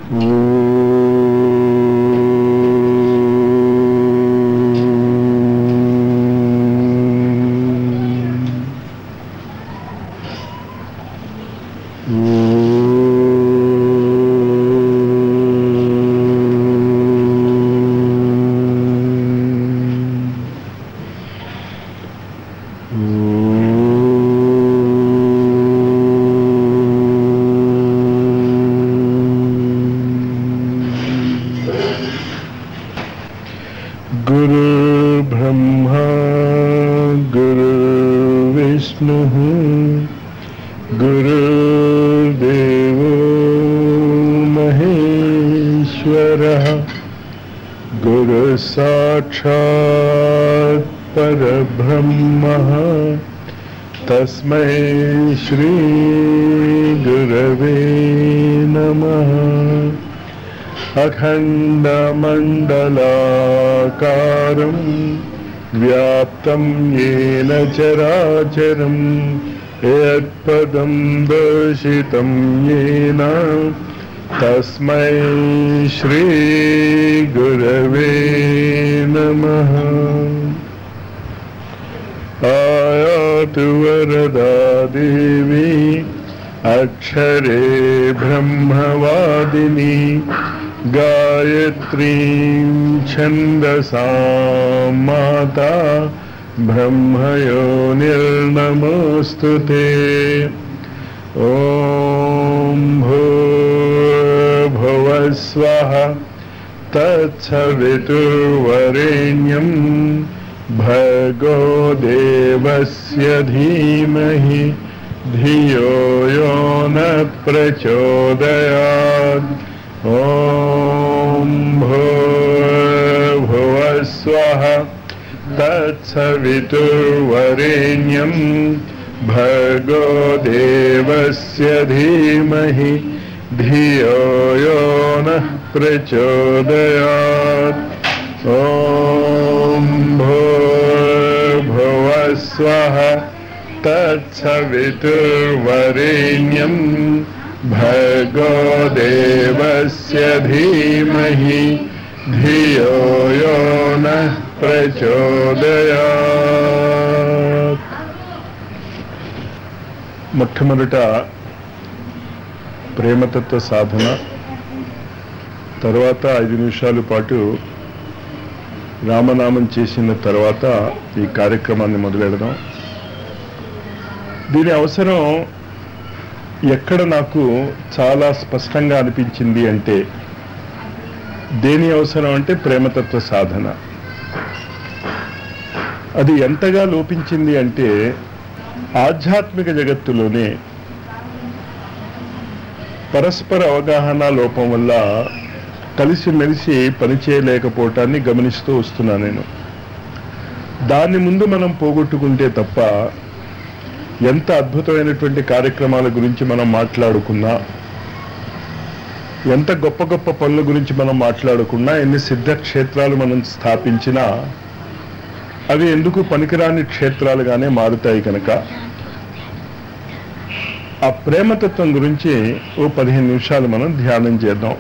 गुरुर्ब्रह्मा गुरुर्विष्णुः गुरुर्देवो महेश्वरः गुरुसाक्षात् परब्रह्मः तस्मै श्री गुरवे नमः। अखण्डमण्डलाकारं व्याप्तं येन चराचरं यत्पदं दर्शितं येन तस्मै श्री गुरवे नमः। आयातु वरदा देवी अक्षरे ब्रह्मवादिनी गायत्रीं छन्दसां माता ब्रह्मयोनिर्नमोऽस्तुते। ॐ भूर्भुवः स्वः तत्सवितुर्वरेण्यं भर्गो देवस्य धीमहि धियो यो न प्रचोदयात्। ॐ भूर्भुवः स्वः तत्सवितुर्वरेण्यं भर्गो देवस्य धीमहि धियो यो नः प्रचोदयात्। ॐ भूर्भुवः स्वः तत्सवितुर्वरेण्यं भर्गो देवस्य धीमहि धियो यो नः प्रचोदयात्। మొట్టమొదట ప్రేమతత్వ సాధన, తర్వాత 5 నిమిషాల పాటు రామనామం చేసిన తర్వాత ఈ కార్యక్రమాన్ని మొదలెడదాం. దీని అవసరం ఎక్కడ నాకు చాలా స్పష్టంగా అనిపించింది అంటే, దేని అవసరం అంటే ప్రేమతత్వ సాధన. అది ఎంతగా లోపించింది అంటే, ఆధ్యాత్మిక జగత్తులోనే పరస్పర అవగాహన లోపం వల్ల కలిసిమెలిసి పనిచేయలేకపోవటాన్ని గమనిస్తూ వస్తున్నా నేను. దాని ముందు మనం పోగొట్టుకుంటే తప్ప ఎంత అద్భుతమైనటువంటి కార్యక్రమాల గురించి మనం మాట్లాడుకున్నా, ఎంత గొప్ప గొప్ప పనుల గురించి మనం మాట్లాడుకున్నా, ఎన్ని సిద్ధక్షేత్రాలు మనం స్థాపించినా అవి ఎందుకు పనికిరాని క్షేత్రాలుగానే మారుతాయి. కనుక ఆ ప్రేమతత్వం గురించి ఓ 15 నిమిషాలు మనం ధ్యానం చేద్దాం.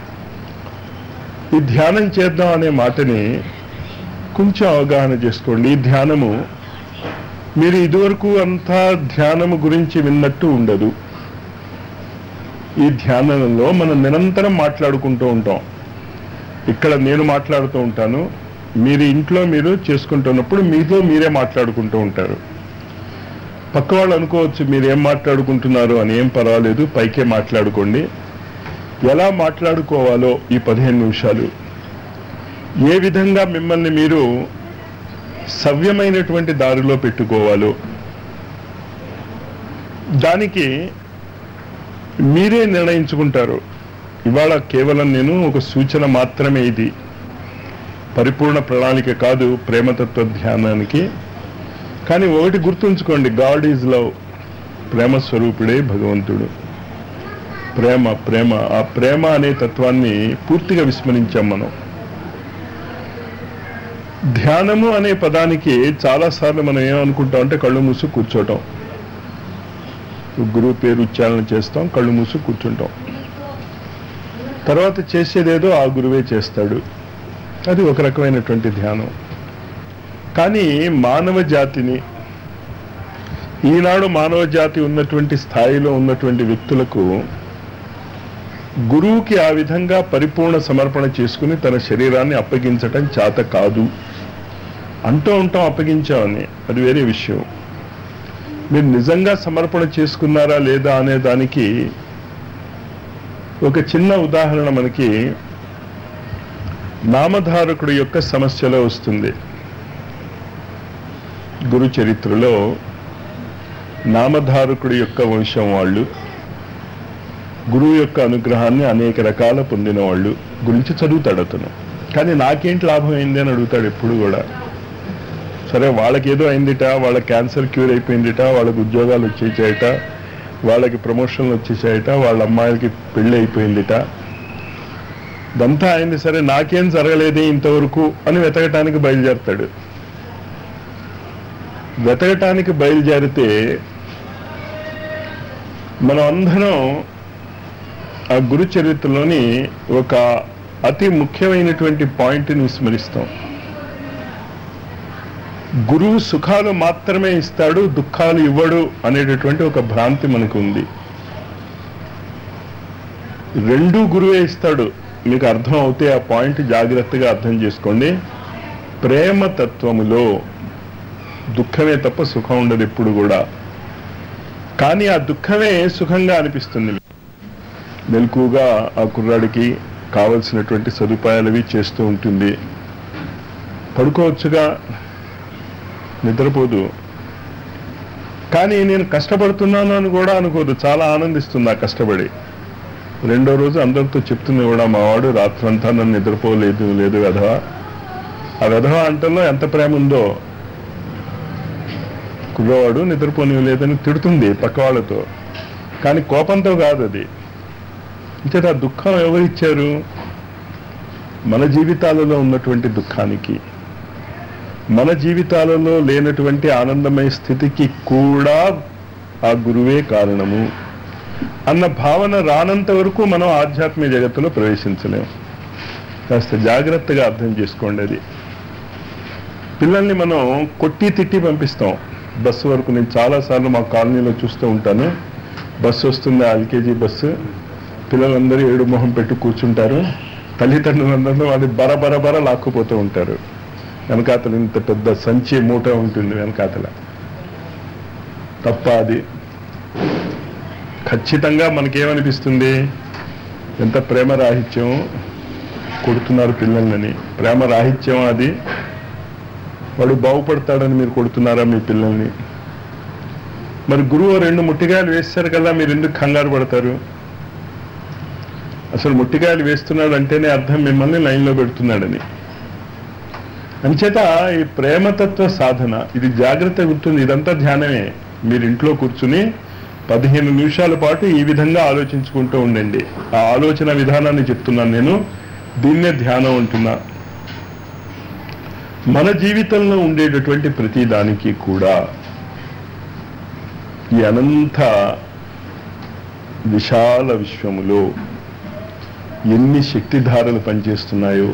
ఈ ధ్యానం చేద్దాం అనే మాటని కొంచెం అవగాహన చేసుకోండి. ఈ ధ్యానము మీరు ఇదివరకు అంతా ధ్యానము గురించి విన్నట్టు ఉండదు. ఈ ధ్యానంలో మనం నిరంతరం మాట్లాడుకుంటూ ఉంటాం. ఇక్కడ నేను మాట్లాడుతూ ఉంటాను, మీరు ఇంట్లో మీరు చేసుకుంటున్నప్పుడు మీతో మీరే మాట్లాడుకుంటూ ఉంటారు. పక్క వాళ్ళు అనుకోవచ్చు మీరేం మాట్లాడుకుంటున్నారు అని. ఏం పర్వాలేదు, పైకే మాట్లాడుకోండి. ఎలా మాట్లాడుకోవాలో ఈ 15 నిమిషాలు, ఏ విధంగా మిమ్మల్ని మీరు సవ్యమైనటువంటి దారిలో పెట్టుకోవాలో దానికి మీరే నిర్ణయించుకుంటారు. ఇవాళ కేవలం నేను ఒక సూచన మాత్రమే, ఇది పరిపూర్ణ ప్రణాళిక కాదు ప్రేమతత్వ ధ్యానానికి. కానీ ఒకటి గుర్తుంచుకోండి, గాడ్ ఈజ్ లవ్. ప్రేమ స్వరూపుడే భగవంతుడు. ప్రేమ ప్రేమ ఆ ప్రేమ అనే తత్వాన్ని పూర్తిగా విస్మరించాం మనం. ధ్యానము అనే పదానికి చాలాసార్లు మనం ఏమనుకుంటాం అంటే కళ్ళు మూసు కూర్చోటం. గురువు పేరు ఉచ్చారణ చేస్తాం, కళ్ళు మూసు కూర్చుంటాం. తర్వాత చేసేదేదో ఆ గురువే చేస్తాడు. అది ఒక రకమైనటువంటి ధ్యానం. కానీ మానవ జాతిని, ఈనాడు మానవ జాతి ఉన్నటువంటి స్థాయిలో ఉన్నటువంటి వ్యక్తులకు గురువుకి ఆ విధంగా పరిపూర్ణ సమర్పణ చేసుకుని తన శరీరాన్ని అప్పగించటం చేత కాదు. అంటూ ఉంటాం అప్పగించామని, అది వేరే విషయం. మీరు నిజంగా సమర్పణ చేసుకున్నారా లేదా అనే దానికి ఒక చిన్న ఉదాహరణ మనకి నామధారకుడి యొక్క సమస్యలో వస్తుంది. గురు చరిత్రలో నామధారకుడి యొక్క వంశం వాళ్ళు, గురువు యొక్క అనుగ్రహాన్ని అనేక రకాల పొందిన వాళ్ళు గురించి చదువుతాడు అతను. కానీ నాకేంటి లాభం అయింది అని అడుగుతాడు ఎప్పుడు కూడా. సరే, వాళ్ళకేదో అయిందిట, వాళ్ళ క్యాన్సర్ క్యూర్ అయిపోయిందిట, వాళ్ళకి ఉద్యోగాలు వచ్చేసాయట, వాళ్ళకి ప్రమోషన్లు వచ్చేసాయట, వాళ్ళ అమ్మాయిలకి పెళ్ళి అయిపోయిందిట, ఇదంతా అయింది. సరే, నాకేం జరగలేదే ఇంతవరకు అని వెతకటానికి బయలుదేరతాడు. వెతకటానికి బయలుదేరితే మనం అందరం ఆ గురు చరిత్రలోని ఒక అతి ముఖ్యమైనటువంటి పాయింట్ని విస్మరిస్తాం. గురువు సుఖాలు మాత్రమే ఇస్తాడు, దుఃఖాలు ఇవ్వడు అనేటటువంటి ఒక భ్రాంతి మనకు ఉంది. రెండూ గురువే ఇస్తాడు. మీకు అర్థం అవుతే ఆ పాయింట్ జాగ్రత్తగా అర్థం చేసుకోండి. ప్రేమ తత్వములో దుఃఖమే తప్ప సుఖం ఉండదు ఎప్పుడు కూడా. కానీ ఆ దుఃఖమే సుఖంగా అనిపిస్తుంది. మెలకుగా ఆ కుర్రాడికి కావలసినటువంటి సదుపాయాలవి చేస్తూ ఉంటుంది. పడుకోవచ్చుగా, నిద్రపోదు. కానీ నేను కష్టపడుతున్నాను అని కూడా అనుకోదు, చాలా ఆనందిస్తుంది ఆ కష్టపడి. రెండో రోజు అందరితో చెప్తుంది కూడా, మా వాడు రాత్రంతా నన్ను నిద్రపోలేదు లేదు వెధవ. ఆ వెధవ అంటలో ఎంత ప్రేమ ఉందో. కుర్రవాడు నిద్రపోనివ్వలేదని తిడుతుంది పక్క వాళ్ళతో, కానీ కోపంతో కాదు. అది అంటే ఆ దుఃఖం ఎవరిచ్చారు? మన జీవితాలలో ఉన్నటువంటి దుఃఖానికి, మన జీవితాలలో లేనటువంటి ఆనందమయ స్థితికి కూడా ఆ గురువే కారణము అన్న భావన రానంత వరకు మనం ఆధ్యాత్మిక జగత్తులో ప్రవేశించలేము. కాస్త జాగ్రత్తగా అర్థం చేసుకోండి. అది పిల్లల్ని మనం కొట్టి తిట్టి పంపిస్తాం బస్సు వరకు. నేను చాలాసార్లు మా కాలనీలో చూస్తూ ఉంటాను. బస్సు వస్తుంది, ఎల్కేజీ బస్సు, పిల్లలందరూ ఏడు మొహం పెట్టి కూర్చుంటారు. తల్లిదండ్రులందరూ వాళ్ళు బరబరబర లాక్కుపోతూ ఉంటారు. వెనకాతలు ఇంత పెద్ద సంచి మూట ఉంటుంది వెనకాతల. తప్ప అది ఖచ్చితంగా మనకేమనిపిస్తుంది? ఎంత ప్రేమ రాహిత్యం, కొడుతున్నారు పిల్లల్ని. ప్రేమ రాహిత్యం అది. వాడు బాగుపడతాడని మీరు కొడుతున్నారా మీ పిల్లల్ని? మరి గురువు రెండు ముట్టికాయలు వేస్తారు కదా, మీరు ఎందుకు కంగారు పడతారు? అసలు ముట్టికాయలు వేస్తున్నాడు అంటేనే అర్థం మిమ్మల్ని లైన్లో పెడుతున్నాడని. అంచేత ఈ ప్రేమతత్వ సాధన ఇది జాగ్రత్త గుర్తుంది. ఇదంతా ధ్యానమే. మీరు ఇంట్లో కూర్చుని 15 నిమిషాల పాటు ఈ విధంగా ఆలోచించుకుంటూ ఉండండి. ఆ ఆలోచన విధానాన్ని చెప్తున్నాను నేను, దీన్నే ధ్యానం అంటున్నా. మన జీవితంలో ఉండేటటువంటి ప్రతి దానికి కూడా ఈ అనంత విశాల విశ్వములో ఎన్ని శక్తిధారలు పనిచేస్తున్నాయో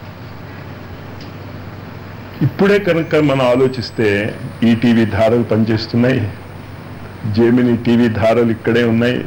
ఇప్పుడే కనుక మనం ఆలోచిస్తే, ఈటీవీ ధారలు పనిచేస్తున్నాయి, జెమిని టీవీ ధారలు ఇక్కడే ఉన్నాయి,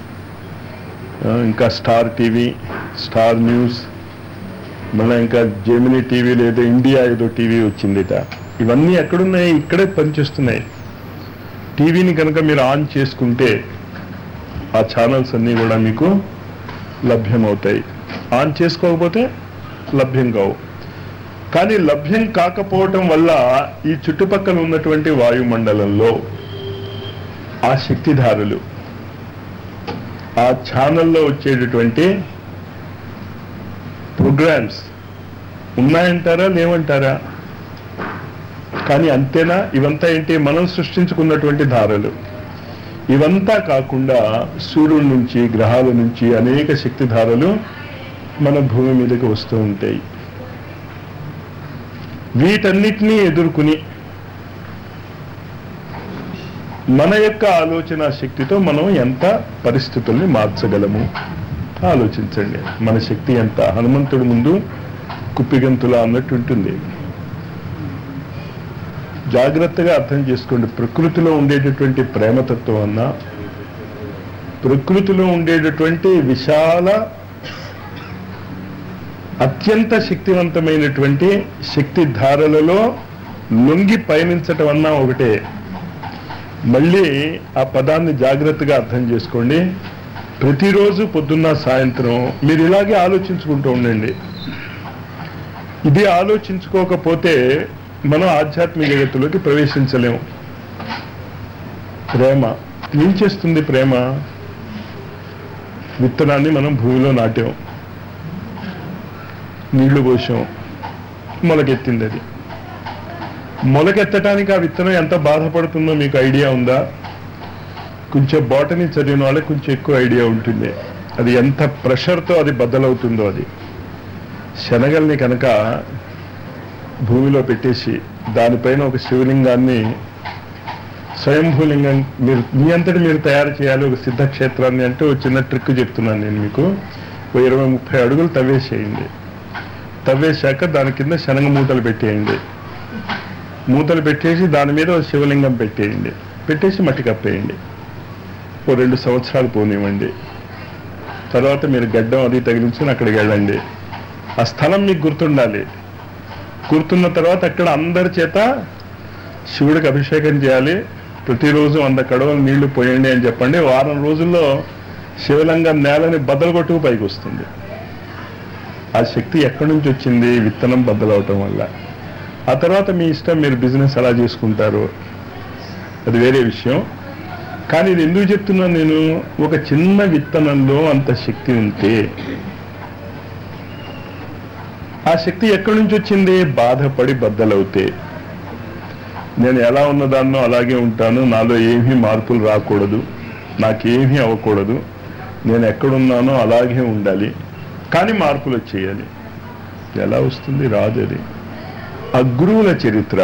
ఇంకా స్టార్ టీవీ, స్టార్ న్యూస్, మళ్ళీ ఇంకా జెమిని టీవీ లేదో ఇండియా ఏదో టీవీ వచ్చిందిట. ఇవన్నీ ఎక్కడున్నాయి? ఇక్కడే పనిచేస్తున్నాయి. టీవీని కనుక మీరు ఆన్ చేసుకుంటే ఆ ఛానల్స్ అన్నీ కూడా మీకు లభ్యమవుతాయి. ఆన్ చేసుకోకపోతే లభ్యం కావు. కానీ లభ్యం కాకపోవటం వల్ల ఈ చుట్టుపక్కల ఉన్నటువంటి వాయుమండలంలో ఆ శక్తిధారులు, ఆ ఛానల్లో వచ్చేటటువంటి ప్రోగ్రామ్స్ ఉన్నాయంటారా లేవంటారా? కానీ అంతేనా? ఇవంతా ఏంటి? మనం సృష్టించుకున్నటువంటి ధారలు. ఇవంతా కాకుండా సూర్యుడి నుంచి, గ్రహాల నుంచి అనేక శక్తిధారలు మన భూమి మీదకి వస్తూ ఉంటాయి. వీటన్నిటినీ ఎదుర్కొని మన యొక్క ఆలోచన శక్తితో మనం ఎంత పరిస్థితుల్ని మార్చగలము ఆలోచించండి. మన శక్తి ఎంత, హనుమంతుడి ముందు కుప్పిగంతులా అన్నట్టు ఉంటుంది. జాగ్రత్తగా అర్థం చేసుకోండి. ప్రకృతిలో ఉండేటటువంటి ప్రేమతత్వం అన్నా, ప్రకృతిలో ఉండేటటువంటి విశాల అత్యంత శక్తివంతమైనటువంటి శక్తి ధారలలో లొంగి పయనించటం అన్నా ఒకటే. మళ్ళీ ఆ పదాన్ని జాగ్రత్తగా అర్థం చేసుకోండి. ప్రతిరోజు పొద్దున్న సాయంత్రం మీరు ఇలాగే ఆలోచించుకుంటూ ఉండండి. ఇది ఆలోచించుకోకపోతే మనం ఆధ్యాత్మిక జగత్తులోకి ప్రవేశించలేము. ప్రేమ ఏం చేస్తుంది? ప్రేమ విత్తనాన్ని మనం భూమిలో నాటాం, నీళ్లు పోసాం, మొలకెత్తింది. అది మొలకెత్తడానికి ఆ విత్తనం ఎంత బాధపడుతుందో మీకు ఐడియా ఉందా? కొంచెం బాటనీ చదివిన వాళ్ళకి కొంచెం ఎక్కువ ఐడియా ఉంటుంది. అది ఎంత ప్రెషర్తో అది బద్దలవుతుందో. అది శనగల్ని కనుక భూమిలో పెట్టేసి దానిపైన ఒక శివలింగాన్ని, స్వయంభూలింగం మీరు మీ అంతటి మీరు తయారు చేయాలి, ఒక సిద్ధక్షేత్రాన్ని. అంటే ఒక చిన్న ట్రిక్ చెప్తున్నాను నేను మీకు. ఓ 20-30 అడుగులు తవ్వేసేయండి. తవ్వేశాక దాని కింద శనగ మూటలు పెట్టేయండి. మూతలు పెట్టేసి దాని మీద ఒక శివలింగం పెట్టేయండి. పెట్టేసి మట్టి కప్పేయండి. ఓ 2 సంవత్సరాలు పోనివ్వండి. తర్వాత మీరు గడ్డం అది తగిలించుకుని అక్కడికి వెళ్ళండి. ఆ స్థలం మీకు గుర్తుండాలి. గుర్తున్న తర్వాత అక్కడ అందరి చేత శివుడికి అభిషేకం చేయాలి. ప్రతిరోజు 100 కడవలు నీళ్లు పోయండి అని చెప్పండి. వారం రోజుల్లో శివలింగం నేలని బద్దలు కొట్టుకు పైకి వస్తుంది. ఆ శక్తి ఎక్కడి నుంచి వచ్చింది? విత్తనం బద్దలవటం వల్ల. ఆ తర్వాత మీ ఇష్టం, మీరు బిజినెస్ ఎలా చేసుకుంటారు అది వేరే విషయం. కానీ ఇది ఎందుకు చెప్తున్నాను నేను? ఒక చిన్న విత్తనంలో అంత శక్తి ఉంటే ఆ శక్తి ఎక్కడి నుంచి వచ్చింది? బాధపడి బద్దలవుతే. నేను ఎలా ఉన్నదాన్నో అలాగే ఉంటాను, నాలో ఏమీ మార్పులు రాకూడదు, నాకేమీ అవ్వకూడదు, నేను ఎక్కడున్నానో అలాగే ఉండాలి, కానీ మార్పులు చేయాలి. ఎలా వస్తుంది? రాదు. అది అగురువుల చరిత్ర,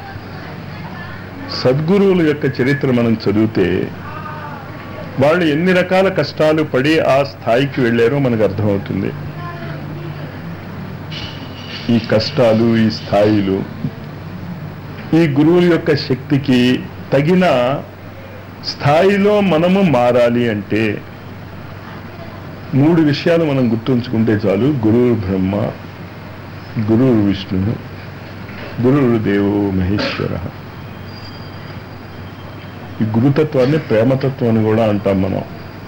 సద్గురువుల యొక్క చరిత్ర మనం చదివితే వాళ్ళు ఎన్ని రకాల కష్టాలు పడి ఆ స్థాయికి వెళ్ళారో మనకు అర్థమవుతుంది. ఈ కష్టాలు, ఈ స్థాయిలు, ఈ గురువుల యొక్క శక్తికి తగిన స్థాయిలో మనము మారాలి అంటే 3 విషయాలు మనం గుర్తుంచుకుంటే చాలు. గురువు బ్రహ్మ, గురువు విష్ణు, గురువు దేవో మహేశ్వర. ఈ గురుతత్వాన్ని ప్రేమతత్వం అని కూడా అంటాం మనం.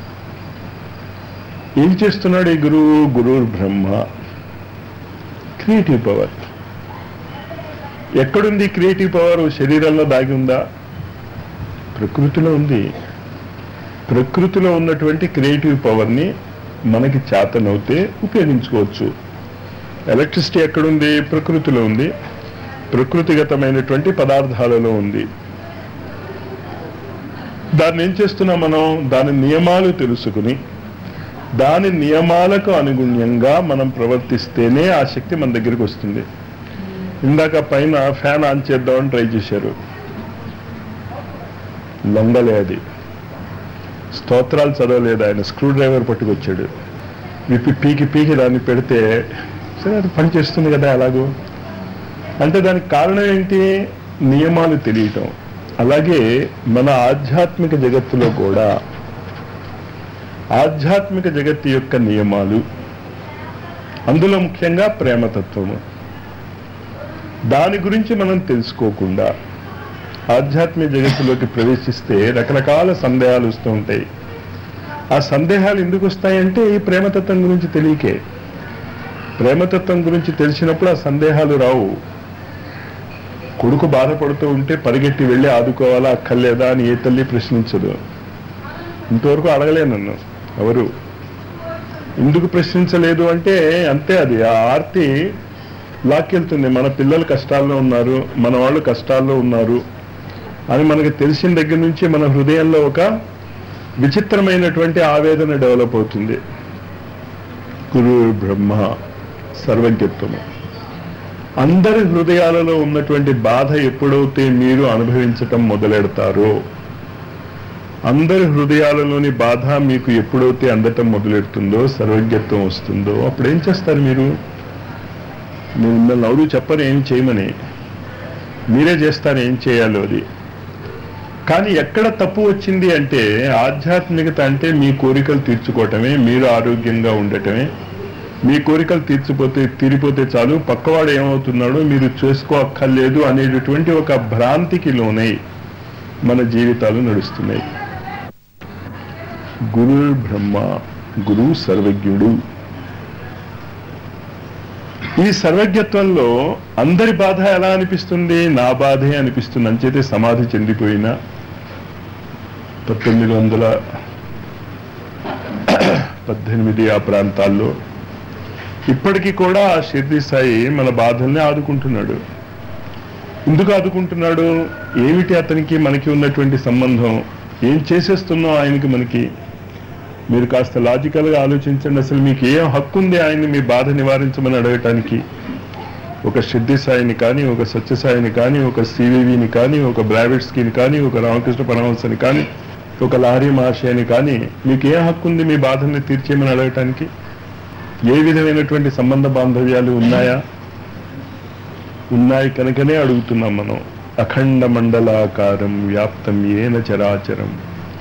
ఏం చేస్తున్నాడు ఈ గురువు? గురువు బ్రహ్మ, క్రియేటివ్ పవర్. ఎక్కడుంది క్రియేటివ్ పవర్? శరీరంలో దాగి ఉందా? ప్రకృతిలో ఉంది. ప్రకృతిలో ఉన్నటువంటి క్రియేటివ్ పవర్ని మనకి చేతనవుతే ఉపయోగించుకోవచ్చు. ఎలక్ట్రిసిటీ ఎక్కడుంది? ప్రకృతిలో ఉంది. ప్రకృతిగతమైనటువంటి పదార్థాలలో ఉంది. దాన్ని ఏం చేస్తున్నాం మనం? దాని నియమాలు తెలుసుకుని దాని నియమాలకు అనుగుణ్యంగా మనం ప్రవర్తిస్తేనే ఆ శక్తి మన దగ్గరికి వస్తుంది. ఇందాక పైన ఫ్యాన్ ఆన్ చేద్దామని ట్రై చేశారు, లొంగలే. అది స్తోత్రాలు చదవలేదు ఆయన, స్క్రూ డ్రైవర్ పట్టుకొచ్చాడు. పీకి దాన్ని పెడితే సరే అది పని చేస్తుంది కదా ఎలాగో. అంటే దానికి కారణం ఏంటి? నియమాలు తెలియటం. అలాగే మన ఆధ్యాత్మిక జగత్తులో కూడా ఆధ్యాత్మిక జగత్తు యొక్క నియమాలు, అందులో ముఖ్యంగా ప్రేమతత్వము, దాని గురించి మనం తెలుసుకోకుండా ఆధ్యాత్మిక జగత్తులోకి ప్రవేశిస్తే రకరకాల సందేహాలు వస్తూ ఉంటాయి. ఆ సందేహాలు ఎందుకు వస్తాయంటే ఈ ప్రేమతత్వం గురించి తెలియకే. ప్రేమతత్వం గురించి తెలిసినప్పుడు ఆ సందేహాలు రావు. కొడుకు బాధపడుతూ ఉంటే పరిగెట్టి వెళ్ళి ఆదుకోవాలా అక్కర్లేదా అని ఏ తల్లి ప్రశ్నించదు. ఇంతవరకు అడగలే నన్ను ఎవరు. ఎందుకు ప్రశ్నించలేదు అంటే అంతే, అది ఆ ఆర్తి లాక్కెళ్తుంది. మన పిల్లలు కష్టాల్లో ఉన్నారు, మన వాళ్ళు కష్టాల్లో ఉన్నారు అని మనకు తెలిసిన దగ్గర నుంచి మన హృదయంలో ఒక విచిత్రమైనటువంటి ఆవేదన డెవలప్ అవుతుంది. గురు బ్రహ్మ సర్వజ్ఞత్వము. అందరి హృదయాలలో ఉన్నటువంటి బాధ ఎప్పుడైతే మీరు అనుభవించటం మొదలెడతారో అందరి హృదయాలలోని బాధ మీకు ఎప్పుడైతే అందటం మొదలెడుతుందో, సర్వజ్ఞత్వం వస్తుందో, అప్పుడు ఏం చేస్తారు మీరు? మిమ్మల్ని ఎవరు చెప్పరు ఏం చేయమని, మీరే చేస్తారు ఏం చేయాలో అది. కానీ ఎక్కడ తప్పు వచ్చింది అంటే, ఆధ్యాత్మికత అంటే మీ కోరికలు తీర్చుకోవటమే, మీరు ఆరోగ్యంగా ఉండటమే. మీ కోరికలు తీరిపోతే చాలు, పక్కవాడు ఏమవుతున్నాడో మీరు చేసుకోక్కర్లేదు అనేటటువంటి ఒక భ్రాంతికి లోనై మన జీవితాలు నడుస్తున్నాయి. గురు బ్రహ్మ, గురు సర్వజ్ఞుడు. ఈ సర్వజ్ఞత్వంలో అందరి బాధ ఎలా అనిపిస్తుంది? నా బాధే అనిపిస్తుంది. అంచేతే సమాధి చెందిపోయిన 1918 ఆ ప్రాంతాల్లో ఇప్పటికీ కూడా ఆ షిర్డీ సాయి మన బాధల్ని ఆదుకుంటున్నాడు. ఎందుకు ఆదుకుంటున్నాడు? ఏమిటి అతనికి మనకి ఉన్నటువంటి సంబంధం? ఏం చేసేస్తున్నాం ఆయనకి మనకి? మీరు కాస్త లాజికల్గా ఆలోచించండి. అసలు మీకు ఏం హక్కు ఉంది ఆయన్ని మీ బాధ నివారించమని అడగటానికి? ఒక షిర్డీ సాయిని కానీ, ఒక సత్యసాయిని కానీ, ఒక సివివిని కానీ, ఒక బ్రావిడ్స్కిని కానీ, ఒక రామకృష్ణ పరమహంసని కానీ, ఒక లహరి మహాశయని కానీ, మీకు ఏ హక్కు ఉంది మీ బాధల్ని తీర్చేయమని అడగటానికి? ఏ విధమైనటువంటి సంబంధ బాంధవ్యాలు ఉన్నాయా? ఉన్నాయి కనుకనే అడుగుతున్నాం మనం. అఖండ మండలాకారం వ్యాప్తం ఏన చరాచరం.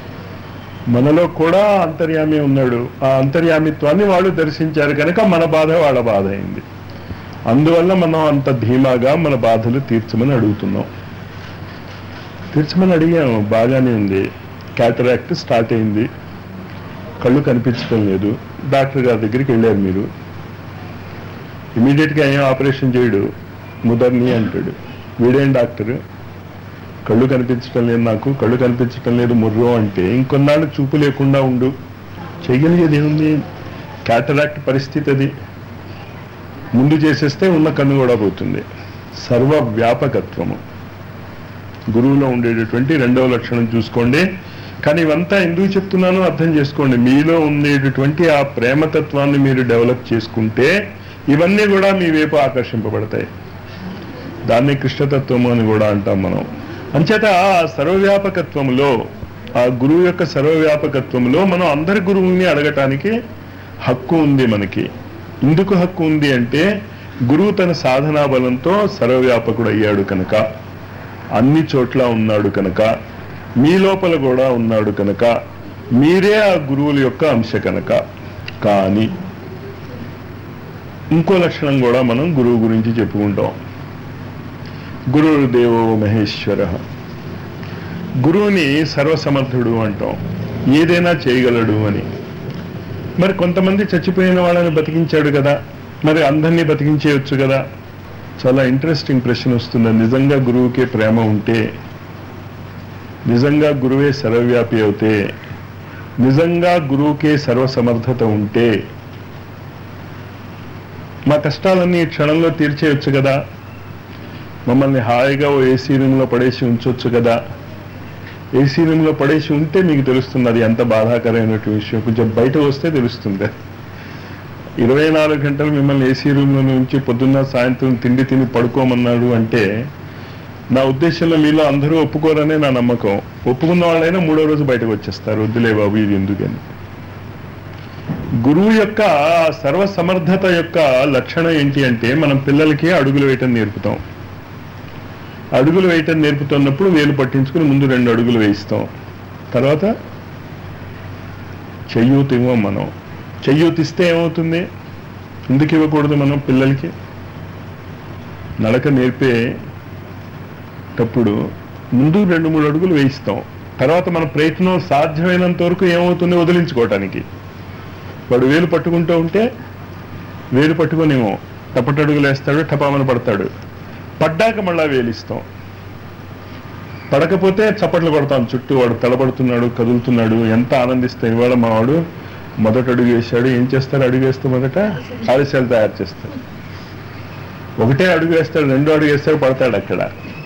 మనలో కూడా అంతర్యామి ఉన్నాడు. ఆ అంతర్యామిత్వాన్ని వాళ్ళు దర్శించారు కనుక మన బాధ వాళ్ళ బాధ అయింది. అందువల్ల మనం అంత ధీమాగా మన బాధలు తీర్చమని అడుగుతున్నాం. తీర్చమని అడిగాము, బాగానే ఉంది. క్యాటరాక్ట్ స్టార్ట్ అయింది, కళ్ళు కనిపించడం లేదు. డాక్టర్ గారి దగ్గరికి వెళ్ళారు మీరు. ఇమీడియట్గా ఏం ఆపరేషన్ చేయడు, ముదర్ని అంటాడు. వీడేం డాక్టర్? కళ్ళు కనిపించడం లేదు, నాకు కళ్ళు కనిపించడం లేదు ముర్రో అంటే ఇంకొన్నాళ్ళు చూపు లేకుండా ఉండు. చేయగలిగేది ఏముంది? క్యాటరాక్ట్ పరిస్థితి అది. ముందు చేసేస్తే ఉన్న కన్ను కూడా పోతుంది. సర్వ వ్యాపకత్వము గురువులో ఉండేటటువంటి రెండవ లక్షణం చూసుకోండి. కానీ ఇవంతా ఎందుకు చెప్తున్నానో అర్థం చేసుకోండి. మీలో ఉండేటటువంటి ఆ ప్రేమతత్వాన్ని మీరు డెవలప్ చేసుకుంటే ఇవన్నీ కూడా మీ వైపు ఆకర్షింపబడతాయి. దాన్ని కృష్ణతత్వము అని కూడా అంటాం మనం. అంచేత ఆ సర్వవ్యాపకత్వంలో, ఆ గురువు యొక్క సర్వవ్యాపకత్వంలో మనం అందరి గురువుల్ని అడగటానికి హక్కు ఉంది మనకి. ఎందుకు హక్కు ఉంది అంటే, గురువు తన సాధనా బలంతో సర్వవ్యాపకుడు అయ్యాడు కనుక, అన్ని చోట్ల ఉన్నాడు కనుక, మీ లోపల కూడా ఉన్నాడు కనుక, మీరే ఆ గురువుల యొక్క అంశ కనుక. కానీ ఇంకో లక్షణం కూడా మనం గురువు గురించి చెప్పుకుంటాం. గురుర్దేవో మహేశ్వర. గురువుని సర్వసమర్థుడు అంటాం, ఏదైనా చేయగలడు అని. మరి కొంతమంది చచ్చిపోయిన వాళ్ళని బతికించాడు కదా, మరి అందరినీ బతికించేయచ్చు కదా. చాలా ఇంట్రెస్టింగ్ ప్రశ్న వస్తుంది. నిజంగా గురువుకే ప్రేమ ఉంటే, నిజంగా గురువే సర్వవ్యాపి అవుతే, నిజంగా గురువుకే సర్వసమర్థత ఉంటే, మా కష్టాలన్నీ క్షణంలో తీర్చేయచ్చు కదా. మమ్మల్ని హాయిగా ఓ ఏసీ రూమ్లో పడేసి ఉంచవచ్చు కదా. ఏసీ రూమ్లో పడేసి ఉంటే మీకు తెలుస్తుంది అది ఎంత బాధాకరమైనటువంటి విషయం. కొంచెం బయట వస్తే తెలుస్తుంది. 24 గంటలు మిమ్మల్ని ఏసీ రూమ్లో నుంచి పొద్దున్న సాయంత్రం తిండి తిని పడుకోమన్నాడు అంటే, నా ఉద్దేశంలో మీలో అందరూ ఒప్పుకోరనే నా నమ్మకం. ఒప్పుకున్న వాళ్ళైనా 3వ రోజు బయటకు వచ్చేస్తారు, వద్దులే బాబు ఇది ఎందుకని. గురువు యొక్క సర్వసమర్థత యొక్క లక్షణం ఏంటి అంటే, మనం పిల్లలకి అడుగులు వేయటం నేర్పుతాం. అడుగులు వేయటం నేర్పుతున్నప్పుడు వేలు పట్టించుకుని ముందు 2 అడుగులు వేయిస్తాం. తర్వాత చెయ్యూతి ఇవ్వం మనం. చెయ్యూతిస్తే ఏమవుతుంది? ఎందుకు ఇవ్వకూడదు మనం పిల్లలకి? నడక నేర్పేటప్పుడు ముందు 2-3 అడుగులు వేయిస్తాం. తర్వాత మన ప్రయత్నం సాధ్యమైనంత వరకు ఏమవుతుంది? వదిలించుకోవటానికి. వాడు వేలు పట్టుకుంటూ ఉంటే వేలు పట్టుకునేమో టపటడుగులు వేస్తాడు, టపామని పడతాడు. పడ్డాక మళ్ళా వేలిస్తాం. పడకపోతే చప్పట్లు కొడతాం చుట్టూ. వాడు తడబడుతున్నాడు, కదులుతున్నాడు, ఎంత ఆనందిస్తాం. ఇవాళ మా వాడు మొదట అడుగు వేశాడు. ఏం చేస్తారు? అడుగు వేస్తే మొదట ఆలస్యాలు తయారు చేస్తారు. ఒకటే అడుగు వేస్తాడు, 2వ అడుగు వేస్తాడు, పడతాడు అక్కడ.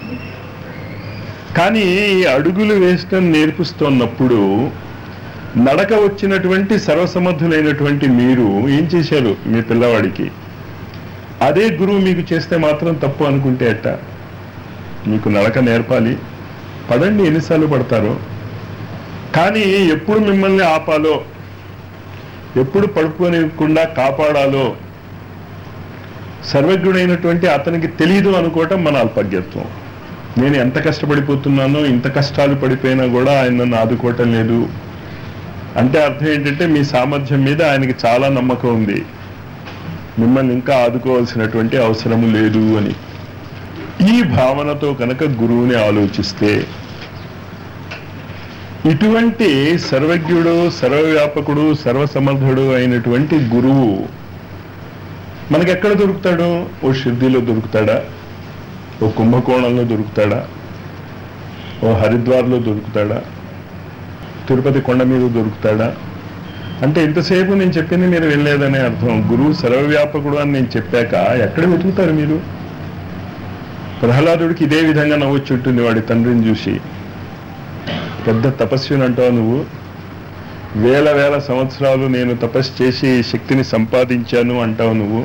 కానీ ఈ అడుగులు వేయటం నేర్పిస్తున్నప్పుడు నడక వచ్చినటువంటి సర్వసమర్థులైనటువంటి మీరు ఏం చేశారు మీ పిల్లవాడికి? అదే గురువు మీకు చేస్తే మాత్రం తప్పు అనుకుంటే ఎట్టా? మీకు నడక నేర్పాలి, పడండి. ఎన్నిసార్లు పడతారో కానీ ఎప్పుడు మిమ్మల్ని ఆపాలో, ఎప్పుడు పడుకోనివ్వకుండా కాపాడాలో సర్వజ్ఞుడైనటువంటి అతనికి తెలియదు అనుకోవటం మన అల్పజ్ఞత్వం. నేను ఎంత కష్టపడిపోతున్నానో, ఇంత కష్టాలు పడిపోయినా కూడా ఆయన నన్ను ఆదుకోవటం లేదు అంటే అర్థం ఏంటంటే మీ సామర్థ్యం మీద ఆయనకి చాలా నమ్మకం ఉంది, మిమ్మల్ని ఇంకా ఆదుకోవాల్సినటువంటి అవసరము లేదు అని. ఈ భావనతో కనుక గురువుని ఆలోచిస్తే ఇటువంటి సర్వజ్ఞుడు, సర్వవ్యాపకుడు, సర్వసమర్థుడు అయినటువంటి గురువు మనకెక్కడ దొరుకుతాడు? ఓ షిర్డీలో దొరుకుతాడా, ఓ కుంభకోణంలో దొరుకుతాడా, ఓ హరిద్వార్లో దొరుకుతాడా, తిరుపతి కొండ మీద దొరుకుతాడా? అంటే ఇంతసేపు నేను చెప్పింది మీరు వెళ్ళలేదనే అర్థం. గురువు సర్వవ్యాపకుడు అని నేను చెప్పాక ఎక్కడ వెతుకుతారు మీరు? ప్రహ్లాదుడికి ఇదే విధంగా నవ్వొచ్చి ఉంటుంది వాడి తండ్రిని చూసి. పెద్ద తపస్విని అంటావు నువ్వు, వేల వేల సంవత్సరాలు నేను తపస్సు చేసి శక్తిని సంపాదించాను అంటావు నువ్వు.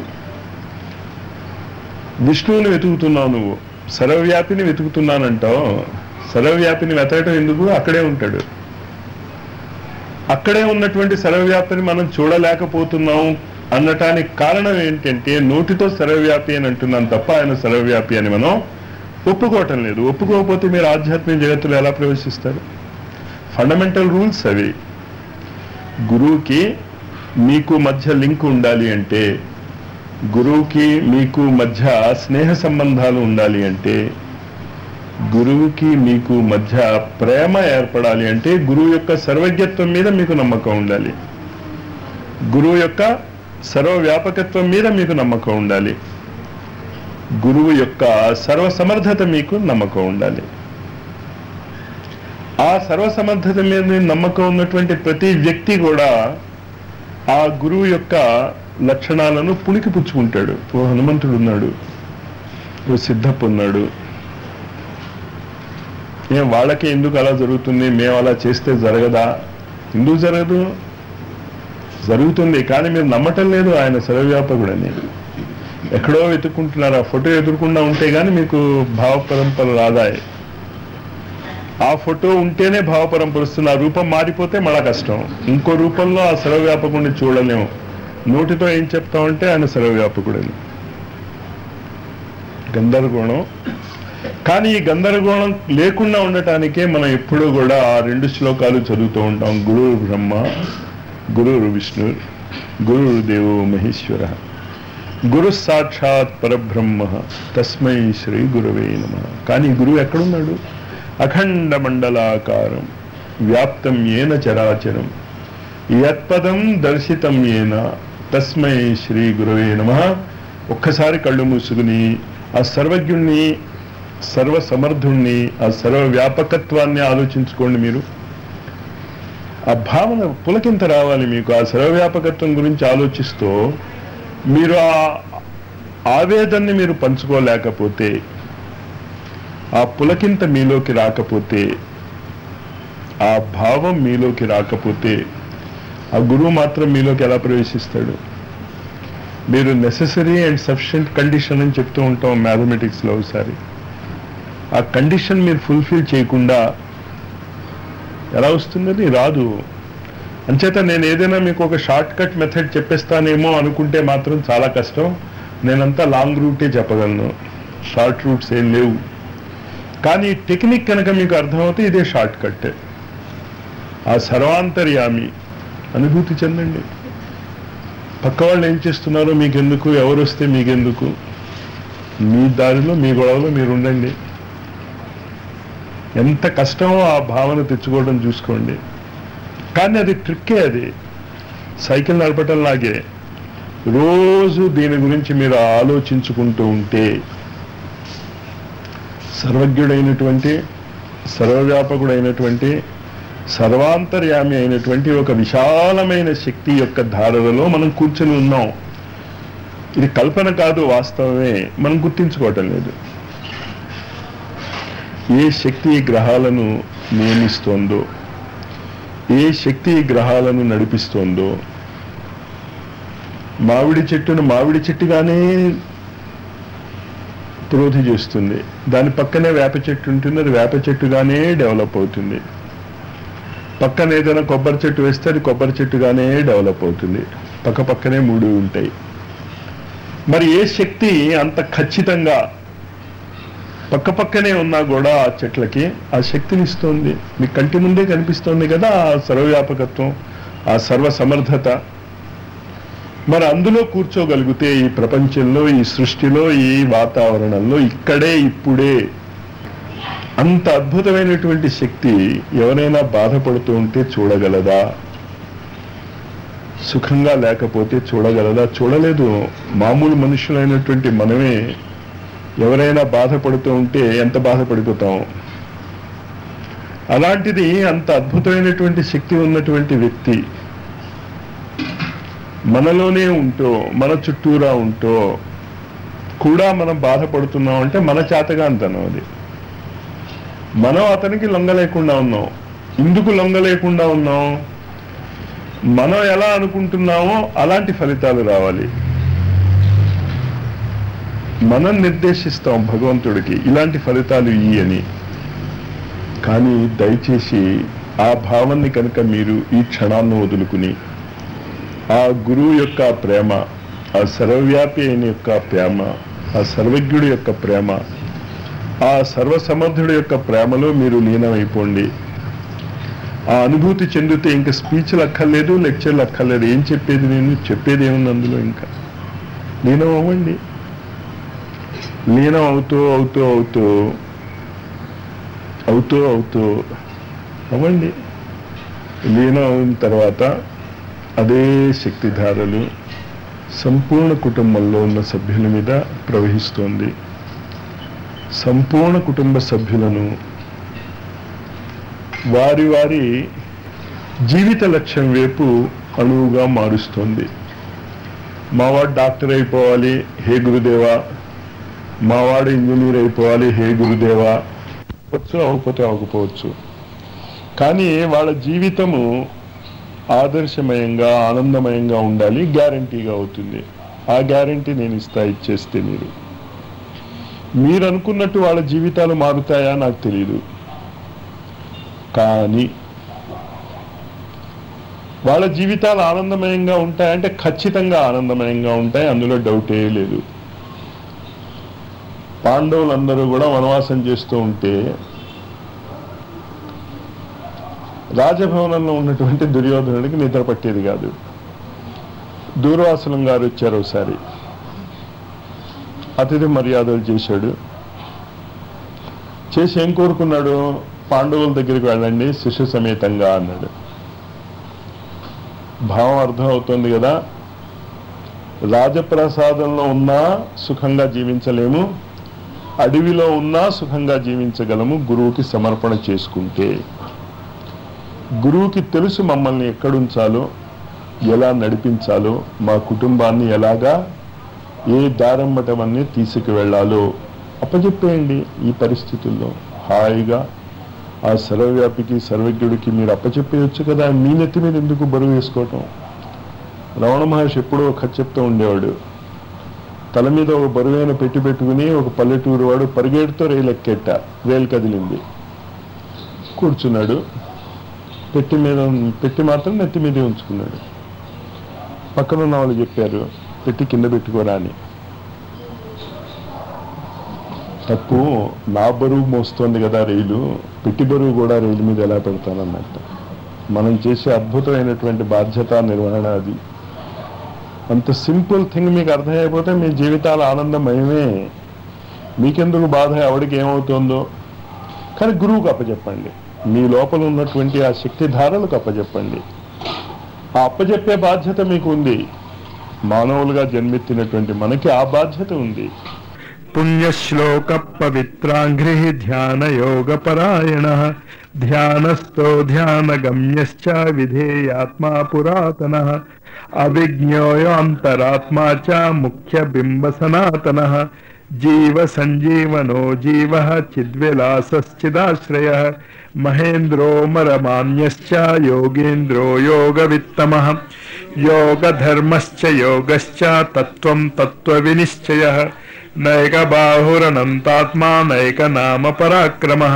విష్ణువుని వెతుకుతున్నావు నువ్వు, సర్వవ్యాపిని వెతుకుతున్నానంటావు. సర్వవ్యాపిని వెతకటం ఎందుకు? అక్కడే ఉంటాడు. అక్కడే ఉన్నటువంటి సర్వవ్యాపిని మనం చూడలేకపోతున్నాం అనటానికి కారణం ఏంటంటే నోటితో సర్వవ్యాపి అని అంటున్నాం తప్ప ఆయన సర్వవ్యాపి అని మనం ఒప్పుకోవటం లేదు. ఒప్పుకోకపోతే మీరు ఆధ్యాత్మిక జగత్తులో ఎలా ప్రవేశిస్తారు? ఫండమెంటల్ రూల్స్ అవి. గురువుకి మీకు మధ్య లింక్ ఉండాలి అంటే, గురువుకి మీకు మధ్య స్నేహ సంబంధాలు ఉండాలి అంటే, గురువుకి మీకు మధ్య ప్రేమ ఏర్పడాలి అంటే గురువు యొక్క సర్వజ్ఞత్వం మీద మీకు నమ్మకం ఉండాలి, గురువు యొక్క సర్వవ్యాపకత్వం మీద మీకు నమ్మకం ఉండాలి, గురువు యొక్క సర్వసమర్థత మీకు నమ్మకం ఉండాలి. ఆ సర్వసమర్థత మీద నమ్మకం ఉన్నటువంటి ప్రతి వ్యక్తి కూడా ఆ గురువు యొక్క లక్షణాలను పుణికి పుచ్చుకుంటాడు. ఓ హనుమంతుడు ఉన్నాడు, ఓ సిద్ధప్ప ఉన్నాడు, ఏం వాళ్ళకే ఎందుకు అలా జరుగుతుంది, మేము అలా చేస్తే జరగదా? ఎందుకు జరగదు? జరుగుతుంది, కానీ మీరు నమ్మటం లేదు ఆయన సర్వవ్యాపకుడని. ఎక్కడో వెతుక్కుంటున్నారు. ఆ ఫోటో ఎదుర్కొండా ఉంటే కానీ మీకు భావపరంపర రాదాయి. ఆ ఫోటో ఉంటేనే భావపరంపర వస్తుంది. ఆ రూపం మారిపోతే మళ్ళా కష్టం. ఇంకో రూపంలో ఆ సర్వవ్యాపకుడిని చూడలేము. నోటితో ఏం చెప్తామంటే ఆయన సర్వవ్యాపకుడని. గందరగోళం. కానీ ఈ గందరగోళం లేకుండా ఉండటానికే మనం ఎప్పుడూ కూడా ఆ 2 శ్లోకాలు చదువుతూ ఉంటాం. గురువు బ్రహ్మ, గురువు విష్ణు, గురువు దేవో మహేశ్వర, గురు సాక్షాత్ పరబ్రహ్మ, తస్మై శ్రీ గురువే నమః. కానీ గురువు ఎక్కడున్నాడు? అఖండ మండలాకారం వ్యాప్తం ఏన చరాచరం యత్పదం దర్శితం ఏన తస్మై శ్రీ గురువే నమః. ఒక్కసారి కళ్ళు మూసుకుని ఆ సర్వజ్ఞుణ్ణి, సర్వసమర్థుణ్ణి, ఆ సర్వవ్యాపకత్వాన్ని ఆలోచించుకోండి. మీరు ఆ భావన పులకింత రావాలి మీకు. ఆ సర్వవ్యాపకత్వం గురించి ఆలోచిస్తూ మీరు ఆ ఆవేదనని మీరు పంచుకోలేకపోతే, ఆ పులకింత మీలోకి రాకపోతే, ఆ భావం మీలోకి రాకపోతే ఆ గురువు మాత్రం మీలోకి ఎలా ప్రవేశిస్తాడు? మీరు నెసెసరీ అండ్ సఫిషియెంట్ కండిషన్ అని చెప్తూ ఉంటాం మ్యాథమెటిక్స్లో. ఒకసారి ఆ కండిషన్ మీరు ఫుల్ఫిల్ చేయకుండా ఎలా వస్తుందని రాదు. అంచేత నేను ఏదైనా మీకు ఒక షార్ట్ కట్ మెథడ్ చెప్పేస్తానేమో అనుకుంటే మాత్రం చాలా కష్టం. నేనంతా లాంగ్ రూటే చెప్పగలను, షార్ట్ రూట్స్ ఏం లేవు. కానీ టెక్నిక్ కనుక మీకు అర్థమవుతే ఇదే షార్ట్ కట్. ఆ సర్వాంతర్యామి అనుభూతి చెందండి. పక్క వాళ్ళు ఏం చేస్తున్నారో మీకెందుకు, ఎవరు వస్తే మీకెందుకు, మీ దారిలో మీ గొడవలో మీరు ఉండండి. ఎంత కష్టమో ఆ భావన తెచ్చుకోవడం చూసుకోండి. కానీ అది ట్రిక్కే. అది సైకిల్ నడపటం లాగే. రోజు దీని గురించి మీరు ఆలోచించుకుంటూ ఉంటే సర్వజ్ఞుడైనటువంటి, సర్వవ్యాపకుడైనటువంటి, సర్వాంతర్యామి అయినటువంటి ఒక విశాలమైన శక్తి యొక్క ధారలలో మనం కూర్చొని ఉన్నాం. ఇది కల్పన కాదు, వాస్తవమే. మనం గుర్తించుకోవటం లేదు. ఏ శక్తి ఈ గ్రహాలను నియమిస్తోందో, ఏ శక్తి ఈ గ్రహాలను నడిపిస్తోందో, మామిడి చెట్టును మామిడి చెట్టుగానే ప్రోధి చేస్తుంది. దాని పక్కనే వేప చెట్టు ఉంటుంది, అది వేప చెట్టుగానే డెవలప్ అవుతుంది. పక్కన ఏదైనా కొబ్బరి చెట్టు వేస్తే అది కొబ్బరి చెట్టుగానే డెవలప్ అవుతుంది. పక్క పక్కనే 3 ఉంటాయి. మరి ఏ శక్తి అంత ఖచ్చితంగా పక్క పక్కనే ఉన్నా కూడా ఆ చెట్లకి ఆ శక్తిని ఇస్తుంది? మీ కంటి ముందే కనిపిస్తోంది కదా ఆ సర్వవ్యాపకత్వం, ఆ సర్వ సమర్థత. మరి అందులో కూర్చోగలిగితే ఈ ప్రపంచంలో, ఈ సృష్టిలో, ఈ వాతావరణంలో, ఇక్కడే ఇప్పుడే అంత అద్భుతమైనటువంటి శక్తి ఎవరైనా బాధపడుతూ ఉంటే చూడగలదా? సుఖంగా లేకపోతే చూడగలదా? చూడలేదు. మామూలు మనుషులైనటువంటి మనమే ఎవరైనా బాధపడుతూ ఉంటే ఎంత బాధపడిపోతాం. అలాంటిది అంత అద్భుతమైనటువంటి శక్తి ఉన్నటువంటి వ్యక్తి మనలోనే ఉంటూ, మన చుట్టూరా ఉంటూ కూడా మనం బాధపడుతున్నాం అంటే మన చేతగాంతనం అది. మనం అతనికి లొంగలేకుండా ఉన్నాం. ఎందుకు లొంగలేకుండా ఉన్నాం? మనం ఎలా అనుకుంటున్నామో అలాంటి ఫలితాలు రావాలి. మనం నిర్దేశిస్తాం భగవంతుడికి ఇలాంటి ఫలితాలు ఇయ్యి అని. కానీ దయచేసి ఆ భావాన్ని కనుక మీరు ఈ క్షణాన్ని వదులుకుని ఆ గురువు యొక్క ప్రేమ, ఆ సర్వవ్యాపి అయిన యొక్క ప్రేమ, ఆ సర్వజ్ఞుడి యొక్క ప్రేమ, ఆ సర్వసమర్థుడి యొక్క ప్రేమలో మీరు లీనమైపోండి. ఆ అనుభూతి చెందితే ఇంకా స్పీచ్లు అక్కర్లేదు, లెక్చర్లు అక్కర్లేదు. ఏం చెప్పేది? నేను చెప్పేది ఏముంది అందులో? ఇంకా లీనం అవ్వండి. లీనం అవుతూ అవుతూ అవుతూ అవుతూ అవుతూ అవ్వండి. లీనం అయిన తర్వాత అదే శక్తిధారలు సంపూర్ణ కుటుంబంలో ఉన్న సభ్యుల మీద ప్రవహిస్తోంది. సంపూర్ణ కుటుంబ సభ్యులను వారి వారి జీవిత లక్ష్యం వైపు అణువుగా మారుస్తుంది. మావాడు డాక్టర్ అయిపోవాలి, హే గురుదేవా. మావాడు ఇంజనీర్ అయిపోవాలి, హే గురుదేవా. అవ్వకపోతే అవ్వకపోవచ్చు. కానీ వాళ్ళ జీవితము ఆదర్శమయంగా, ఆనందమయంగా ఉండాలి. గ్యారంటీగా అవుతుంది. ఆ గ్యారంటీ నేను ఇచ్చేస్తే మీరు అనుకున్నట్టు వాళ్ళ జీవితాలు మారుతాయా నాకు తెలియదు. కానీ వాళ్ళ జీవితాలు ఆనందమయంగా ఉంటాయంటే ఖచ్చితంగా ఆనందమయంగా ఉంటాయి. అందులో డౌటే లేదు. పాండవులందరూ కూడా వనవాసం చేస్తూ ఉంటే రాజభవనంలో ఉన్నటువంటి దుర్యోధనుడికి నిద్ర పట్టేది కాదు. దూర్వాసులం గారు వచ్చారు ఒకసారి, అతిథి మర్యాదలు చేశాడు. చేసి ఏం కోరుకున్నాడు? పాండవుల దగ్గరికి వెళ్ళండి శిష్య సమేతంగా అన్నాడు. భావం అర్థం అవుతుంది కదా. రాజప్రసాదంలో ఉన్నా సుఖంగా జీవించలేము, అడవిలో ఉన్నా సుఖంగా జీవించగలము గురువుకి సమర్పణ చేసుకుంటే. గురువుకి తెలుసు మమ్మల్ని ఎక్కడుంచాలో, ఎలా నడిపించాలో, మా కుటుంబాన్ని ఎలాగా ఏ దారంబటమన్నీ తీసుకువెళ్లాలో అప్పచెప్పేయండి. ఈ పరిస్థితుల్లో హాయిగా ఆ సర్వవ్యాపికి, సర్వజ్ఞుడికి మీరు అప్పచెప్పేయచ్చు కదా. మీ నెత్తి మీద ఎందుకు బరువు వేసుకోవటం? రమణ మహర్షి ఎప్పుడో కథ చెప్తూ ఉండేవాడు. తల మీద ఒక బరువైన పెట్టుకుని ఒక పల్లెటూరు వాడు పరిగెడుతూ రైలు ఎక్కేట. రైలు కదిలింది, కూర్చున్నాడు. పెట్టి మాత్రం నెత్తి మీదే ఉంచుకున్నాడు. పక్కన ఉన్న వాళ్ళు చెప్పారు పెట్టి కింద పెట్టుకోరా అని. తప్పు, నా బరువు మోస్తోంది కదా రైలు, పెట్టి బరువు కూడా రైలు మీద ఎలా పెడతానన్నట్టు. మనం చేసే అద్భుతమైనటువంటి బాధ్యత నిర్వహణ అది. అంత సింపుల్ థింగ్ మీకు అర్థమైపోతే మీ జీవితాల ఆనందమయమే. మీకెందుకు బాధ, ఎవడికి ఏమవుతుందో. కానీ గురువుకు అప్పచెప్పండి. మీ లోపల ఉన్నటువంటి ఆ శక్తి ధారలకు అప్పచెప్పండి. ఆ అప్పచెప్పే బాధ్యత మీకు ఉంది. మానవులుగా జన్మెత్తినటువంటి మనకి ఆ బాధ్యత ఉంది. పుణ్యశ్లోక పవిత్రాంఘ్రి ధ్యాన యోగ పరాయణ ధ్యానస్థో ధ్యానగమ్యశ్చ విధేయాత్మా పురాతన అవిజ్ఞోయాంతరాత్మా చ ముఖ్య బింబ సనాతన జీవ సంజీవనో జీవ చిద్విలాసశ్చిదాశ్రయ మహేంద్రో మరమాన్యశ్చ యోగేంద్రో యోగవిత్తమః యోగధర్మశ్చ యోగశ్చ తత్వం తత్వవినిశ్చయః नैक बाहुरनन्तात्मा नैक नाम पराक्रमः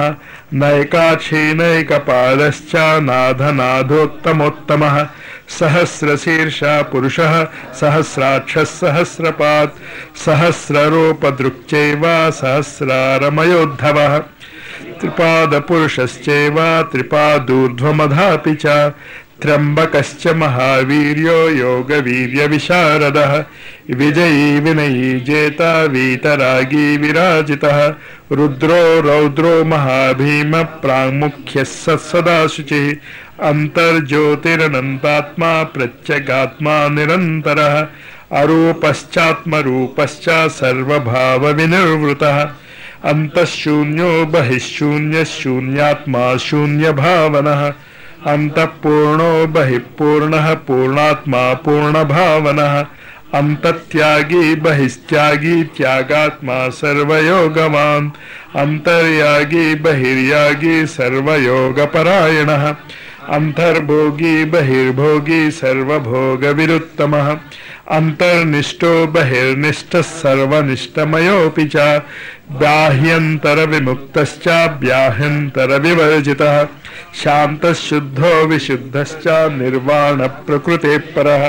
नैकाक्षीनैकपालश्च नाथनाथोत्तमोत्तमः सहस्रशीर्षा पुरुषः सहस्राक्षः सहस्रपात् सहस्ररूपदृक्चैव सहस्रारमयोद्धवः त्रिपादपुरुषश्चैव त्रिपादूर्ध्वमधापि च त्र्यम्बकश्च महावीर्यो योगवीर्यविशारदः विजयी विनयी जेता वीतरागी विराजितः रुद्रो रौद्रो महाभीम प्राङ्मुख्यः सदा शुचिः अन्तर्ज्योतिरनन्तात्मा प्रत्यगात्मा निरन्तरः अरूपश्चात्मरूपश्च सर्वभावविनिर्वृतः अन्तःशून्यो बहिःशून्यः शून्यात्मा शून्यभावनः अंतःपूर्णो बहिःपूर्णः पूर्णात्मा पूर्णभावनः अंतत्यागी बहिस्त्यागी त्यागात्मा सर्वयोगवान् अंतर्यागी बहिर्यागी सर्वयोगपरायणः अंतर्भोगी बहिर्भोगी सर्वभोगविरुत्तमः अंतर्निष्ठो बहिर्निष्ठः सर्वनिष्ठमयोऽपि च बाह्यन्तरविमुक्तश्च बाह्यन्तरविवर्जितः शान्तः शुद्धो विशुद्धश्च निर्वाणप्रकृतेः परः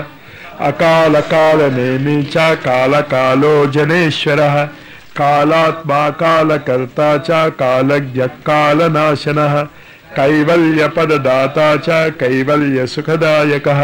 अकालकालनेमी च कालकालो जनेश्वरः कालात्मा कालकर्ता च कालज्ञः कालनाशनः कैवल्यपददाता च कैवल्यसुखदायकः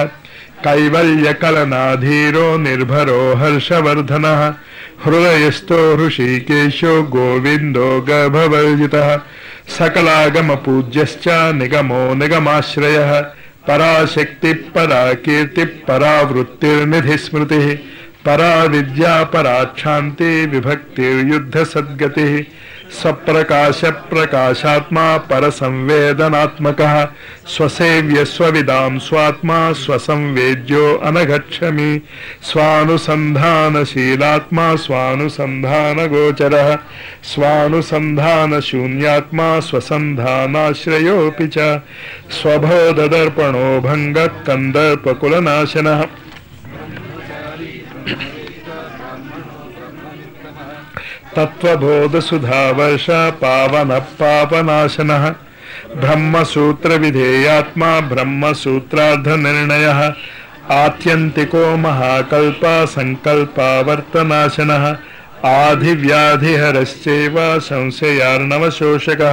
कैवल्यकलनाधीरो निर्भरो हर्षवर्धनः हृदयस्थो हृषीकेशो गोविन्दो गर्भवर्जितः सकलागमपूज्यश्च निगमो निगमाश्रयः पराशक्तिः पराकीर्तिः परावृत्तिर्निधिस्मृतिः पराविद्या पराच्छान्ति विभक्तिर्युद्धसद्गतिः स्वप्रकाश प्रकाशात्मा परसंवेदनात्मकः स्वसेव्य स्वविदां स्वात्मा स्वसंवेद्यो अनघक्षमी स्वानुसन्धानशीलात्मा स्वानुसन्धानगोचरः स्वानुसन्धानशून्यात्मा स्वसन्धानाश्रयोऽपि च स्वबोधदर्पणो भङ्गः कन्दर्पकुलनाशनः तत्त्वबोधसुधावर्ष पावन पापनाशनः ब्रह्मसूत्र विधेयात्मा ब्रह्मसूत्रार्धनिर्णयः आत्यन्तिको महाकल्प संकल्पावर्तनाशनः आधिव्याधिहरश्चैव संशयार्णवशोषकः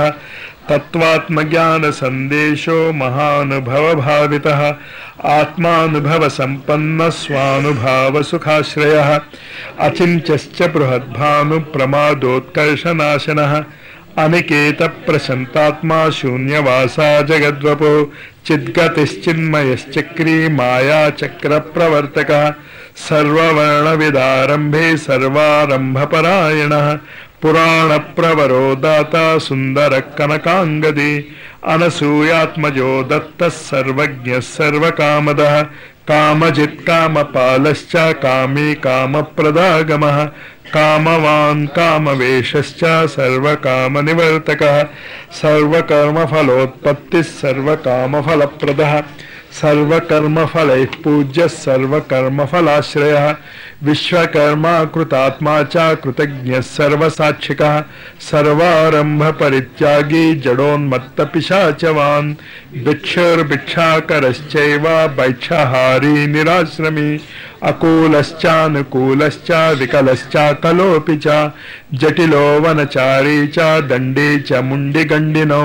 तत्त्वात्मज्ञानसन्देशो महानुभवभावितः आत्मानुभवसम्पन्नः स्वानुभावसुखाश्रयः अचिन्त्यश्च बृहद्भानुप्रमादोत्कर्षनाशनः अनिकेतप्रशन्तात्मा शून्यवासा जगद्वपो चिद्गतिश्चिन्मयश्चक्री मायाचक्रप्रवर्तकः सर्ववर्णविदारम्भे सर्वारम्भपरायणः पुराणप्रवरो दाता सुन्दरः कनकाङ्गदी अनसूयात्मजो दत्तः सर्वज्ञः सर्वकामदः कामजित् कामपालश्च कामी कामप्रदागमः कामवान् कामवेशश्च सर्वकामनिवर्तकः सर्वकर्मफलोत्पत्तिः सर्वकामफलप्रदः सर्वकर्मफलैः पूज्यः सर्वकर्मफलाश्रयः विश्वकर्मा कृतात्मा च कृतज्ञः सर्वसाक्षिकः सर्वारम्भपरित्यागी जडोन्मत्तपिशाचवान् भिक्षुर्भिक्षाकरश्चैव भैक्षहारी निराश्रमी अकूलश्चानुकूलश्च विकलश्चाकलोऽपि च जटिलो वनचारी च दण्डी च मुण्डिगण्डिनो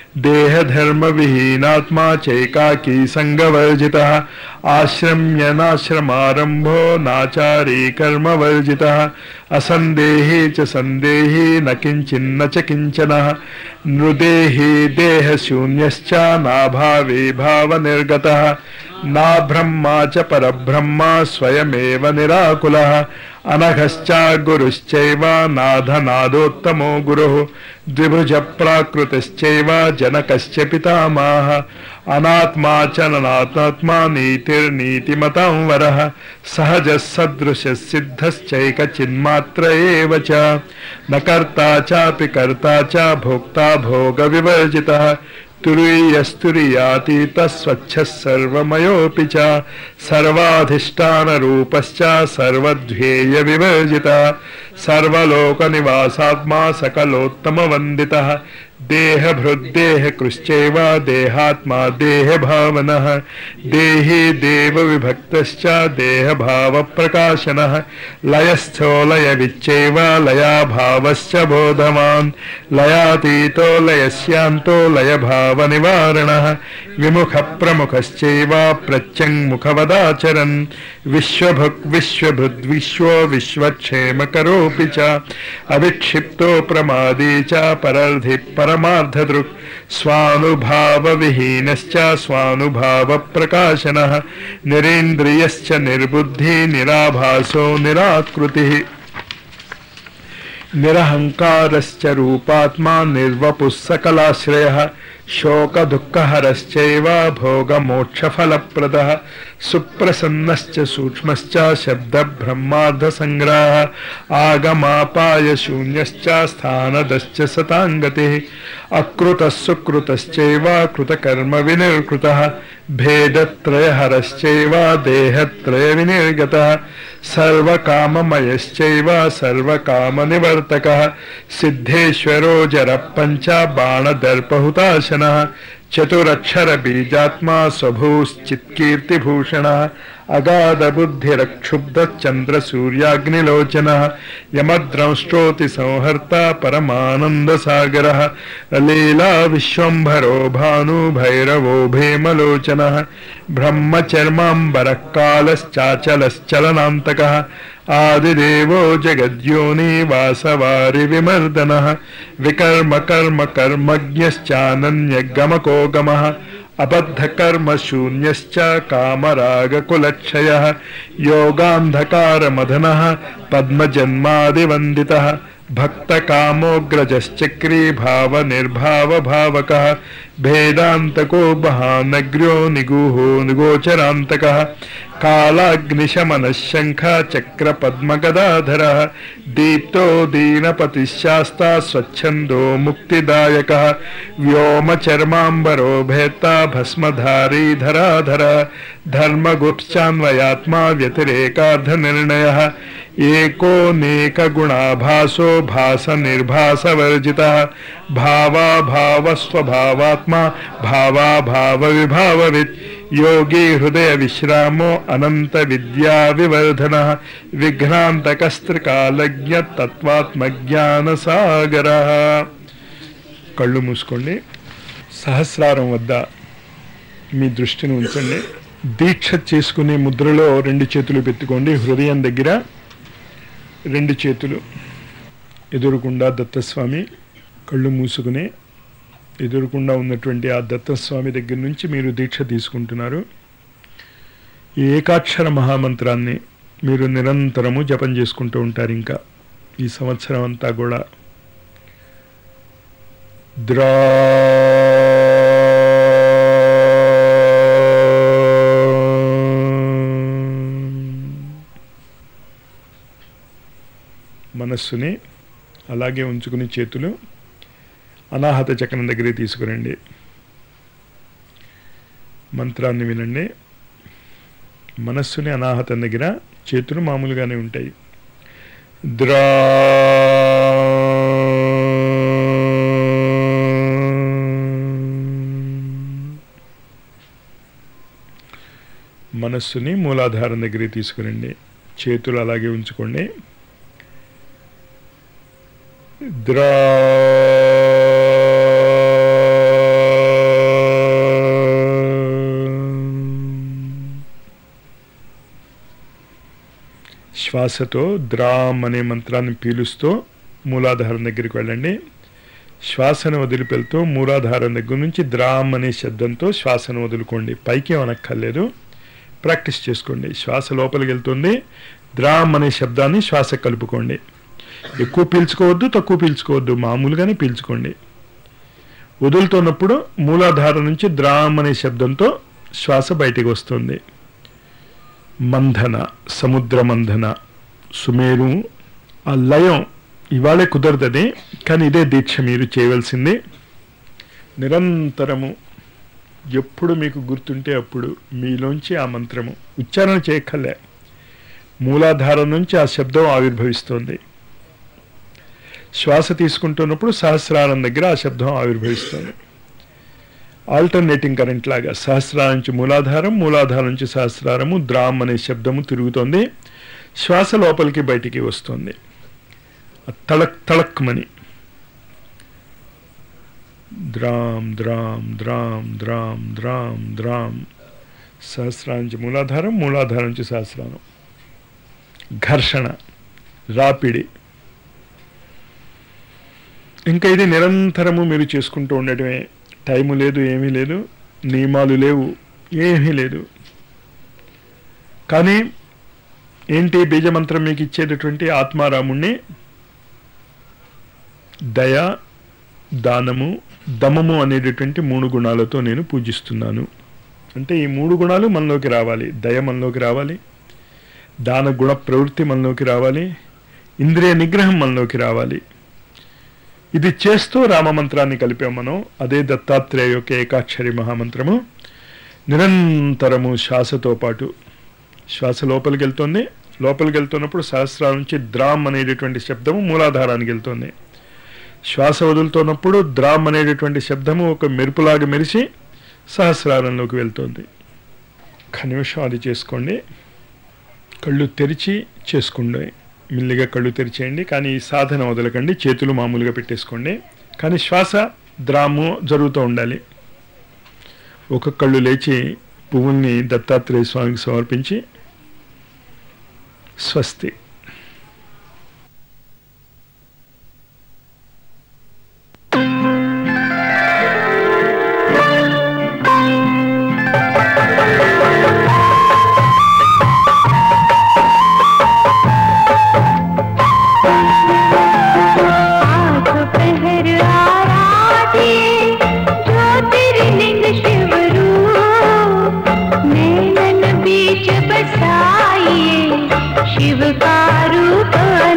देहधर्मविहीनात्मा चैकाकी सङ्गवर्जितः आश्रम्यनाश्रमारम्भो नाचारी कर्मवर्जितः असन्देही च सन्देही न किञ्चिन्न च किञ्चनः नृदेही देहशून्यश्च नाभावे भावनिर्गतः ना ब्रह्मा च परब्रह्मा स्वयमेव निराकुलः अनघश्च गुरुश्चैव नादनादोत्तमो गुरुः द्विभुज प्राकृतिश्चैव जनकश्च पितामहः अनात्मा च ननात्मा नीतिर्नीतिमतां वरः सहजः सदृशः सिद्धश्चैकचिन्मात्र एव च न कर्ता चापि कर्ता च भोक्ता भोगविवर्जितः తురీయస్తురీయాతీత స్వచ్ఛ సర్వమయోపి చ సర్వాధిష్టాన రూపశ్చ సర్వధ్యేయ వివర్జిత సర్వలోక నివాసాత్మా సకలోత్తమ వందిత దేహభృద్దేహ కృశ్చైవ దేహాత్మా దేహ భావనః దేహి దేవ విభక్తశ్చ దేహ భావ ప్రకాశనః లయస్థో లయ విచ్చైవ లయాభావశ్చ బోధవాన్ లయాతీతో లయస్యాంతో లయ భావ నివారణః విముఖ ప్రముఖశ్చైవ ప్రత్యంగుముఖవదాచరన్ విశ్వభుక్ విశ్వభృద్ విశ్వో విశ్వక్షేమకరోపి చ అవిక్షిప్తో ప్రమాదీ చ పరర్ధి పరమార్థదృక్ స్వానుభావ విహీనశ్చ స్వానుభావ ప్రకాశనః నిరేంద్రియశ్చ నిర్బుద్ధి నిరాభాసో నిరాకృతిః నిరహంకారశ్చ రూపాత్మా నిర్వపుః సకలాశ్రయః శోక దుఃఖహరశ్చైవ భోగమోక్షఫలప్రదః సుప్రసన్నశ్చ సూక్ష్మశ్చ శబ్ద బ్రహ్మార్థ సంగ్రహః ఆగమాపాయ శూన్యశ్చ స్థానదశ్చ సతాంగతిః అకృతః సుకృతశ్చైవ కృతకర్మ వినిర్కృతః భేదత్రయహరశ్చైవ దేహత్రయ వినిర్గతః సర్వకామమయశ్చైవ సర్వకామనివర్తకః సిద్ధేశ్వరో జరపంచ బాణదర్పహుతాశనః చతురక్షర బీజాత్మా స్వభూశ్చిత్కీర్తిభూషణః అగాధ బుద్ధిరక్షుబ్ధ చంద్ర సూర్యాగ్నిలోచనః యమద్రంష్టోతి సంహర్త పరమానంద సాగరః లీలా విశ్వంభరో భాను భైరవో భీమలోచనః బ్రహ్మచర్మాంబరః కాలశ్చాచలశ్చలనాంతకః ఆదిదేవో జగద్యోని వాసవారి విమర్దనః వికర్మ కర్మ కర్మజ్ఞశ్చానన్యగమకో గమః అబద్ధకర్మ శూన్యశ్చ కామరాగకులక్షయః యోగాంధకారమదనః పద్మజన్మాదివందితః భక్తకామోగ్రజశ్చక్రీ భావనిర్భావ భావకః భేదాంతకో మహానగ్ర్యో నిగూహో నిగోచరాంతకః కాలాగ్నిశమనశంఖ చక్ర పద్మగదాధరః దీప్తో దీనపతిశాస్తా స్వచ్ఛందో ముక్తిదాయకః వ్యోమచర్మాంబరో భేత్తా భస్మధారీ ధరాధరः ధర్మగుప్చాన్వయాత్మా వ్యతిరేకార్థ నిర్ణయः ఏకోనేకగుణాభాసో భాస నిర్భాసవర్జితः భావాభావస్వభావాత్మా భావాభావ విభావవిత్ యోగి హృదయ విశ్రామో అనంత విద్యా వివర్ధనః విఘ్నాంతకస్త్రికాలజ్ఞ తత్వాత్మజ్ఞాన సాగరః. కళ్ళు మూసుకోండి. సహస్రారం వద్ద మీ దృష్టిని ఉంచండి. దీక్ష చేసుకునే ముద్రలో రెండు చేతులు పెట్టుకోండి. హృదయం దగ్గర రెండు చేతులు ఎదురుకుండా దత్తస్వామి. కళ్ళు మూసుకుని ఎదురుకుండా ఉన్నటువంటి ఆ దత్తస్వామి దగ్గర నుంచి మీరు దీక్ష తీసుకుంటున్నారు. ఈ ఏకాక్షర మహామంత్రాన్ని మీరు నిరంతరము జపం చేసుకుంటూ ఉంటారు. ఇంకా ఈ సంవత్సరం అంతా కూడా ద్రా మనస్సుని అలాగే ఉంచుకుని చేతులు అనాహత చక్రం దగ్గరే తీసుకురండి. మంత్రాన్ని వినండి. మనస్సుని అనాహతం దగ్గర, చేతులు మామూలుగానే ఉంటాయి. ద్రా మనస్సుని మూలాధారం దగ్గరే తీసుకురండి. చేతులు అలాగే ఉంచుకోండి. ద్రా శ్వాసతో ద్రామ్ అనే మంత్రాన్ని పీలుస్తూ మూలాధారం దగ్గరికి వెళ్ళండి. శ్వాసను వదిలిపెళ్తూ మూలాధారం దగ్గర నుంచి ద్రామ్ అనే శబ్దంతో శ్వాసను వదులుకోండి. పైకి అనక్కర్లేదు, ప్రాక్టీస్ చేసుకోండి. శ్వాస లోపలికి వెళ్తుంది. ద్రామ్ అనే శబ్దాన్ని శ్వాస కలుపుకోండి. ఎక్కువ పీల్చుకోవద్దు, తక్కువ పీల్చుకోవద్దు, మామూలుగానే పీల్చుకోండి. వదులుతున్నప్పుడు మూలాధారం నుంచి ద్రామ్ అనే శబ్దంతో శ్వాస బయటికి వస్తుంది. మంధన, సముద్ర మంధన, సుమేరు, ఆ లయం ఇవాళే కుదరదని, కానీ ఇదే దీక్ష మీరు చేయవలసింది. నిరంతరము ఎప్పుడు మీకు గుర్తుంటే అప్పుడు మీలోంచి ఆ మంత్రము ఉచ్చారణ చేయక్కర్లే, మూలాధారం నుంచి ఆ శబ్దం ఆవిర్భవిస్తోంది. శ్వాస తీసుకుంటున్నప్పుడు సహస్రారం దగ్గర ఆ శబ్దం ఆవిర్భవిస్తుంది. ఆల్టర్నేటింగ్ కరెంట్ లాగా సహస్రారం నుంచి మూలాధారం, మూలాధారం నుంచి సహస్రారము, ద్రామ్ అనే శబ్దము తిరుగుతోంది. శ్వాస లోపలికి బయటికి వస్తుంది. తళక్ తళక్మని ద్రామ్ ద్రామ్ ద్రామ్ ద్రామ్ ద్రామ్ ద్రామ్. సహస్రారం నుంచి మూలాధారం, మూలాధారం నుంచి సహస్రారం. ఘర్షణ, రాపిడి. ఇంకా ఇది నిరంతరము మీరు చేసుకుంటూ ఉండటమే. టైము లేదు, ఏమీ లేదు, నియమాలు లేవు, ఏమీ లేదు. కానీ ఏంటి బీజమంత్రం మీకు ఇచ్చేటటువంటి ఆత్మారాముణ్ణి దయ, దానము, దమము అనేటటువంటి 3 గుణాలతో నేను పూజిస్తున్నాను. అంటే ఈ 3 గుణాలు మనలోకి రావాలి. దయ మనలోకి రావాలి, దాన గుణ ప్రవృత్తి మనలోకి రావాలి, ఇంద్రియ నిగ్రహం మనలోకి రావాలి. ఇది చేస్తూ రామమంత్రాన్ని కలిపాం మనం. అదే దత్తాత్రేయ యొక్క ఏకాక్షరి మహామంత్రము. నిరంతరము శ్వాసతో పాటు శ్వాస లోపలికి వెళ్తుంది. లోపలికి వెళ్తున్నప్పుడు సహస్రాల నుంచి ద్రామ్ అనేటటువంటి శబ్దము మూలాధారానికి వెళ్తుంది. శ్వాస వదులుతున్నప్పుడు ద్రామ్ అనేటటువంటి శబ్దము ఒక మెరుపులాగా మెరిసి సహస్రారంలోకి వెళ్తుంది. ఒక్క నిమిషం అది చేసుకోండి. కళ్ళు తెరిచి చేసుకోండి. మెల్లిగా కళ్ళు తెరిచేయండి. కానీ ఈ సాధన వదలకండి, చేతులు మామూలుగా పెట్టేసుకోండి. కానీ శ్వాస ద్రాము జరుగుతూ ఉండాలి. ఒక కళ్ళు లేచి పువ్వుల్ని దత్తాత్రేయ స్వామికి సమర్పించి స్వస్తి. शिव का रूप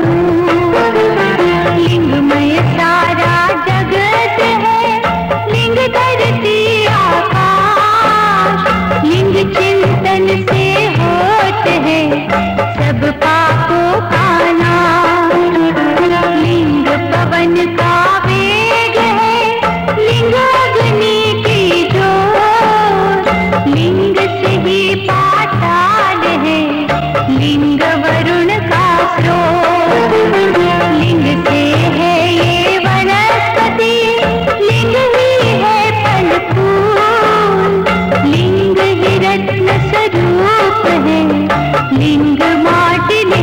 लिंगमय सारा जगत है, लिंग धरती आकाश, लिंग चिंतन से होते है सब पापों का नाश। लिंग पवन का वेग है, लिंग अग्नि की जोत, लिंग से ही पाताल है, लिंग वरुण का स्रोत, लिंग से है ये वनस्पति, लिंग ही है फल फूल, लिंग ही रत्न स्वरूप है, लिंग माटी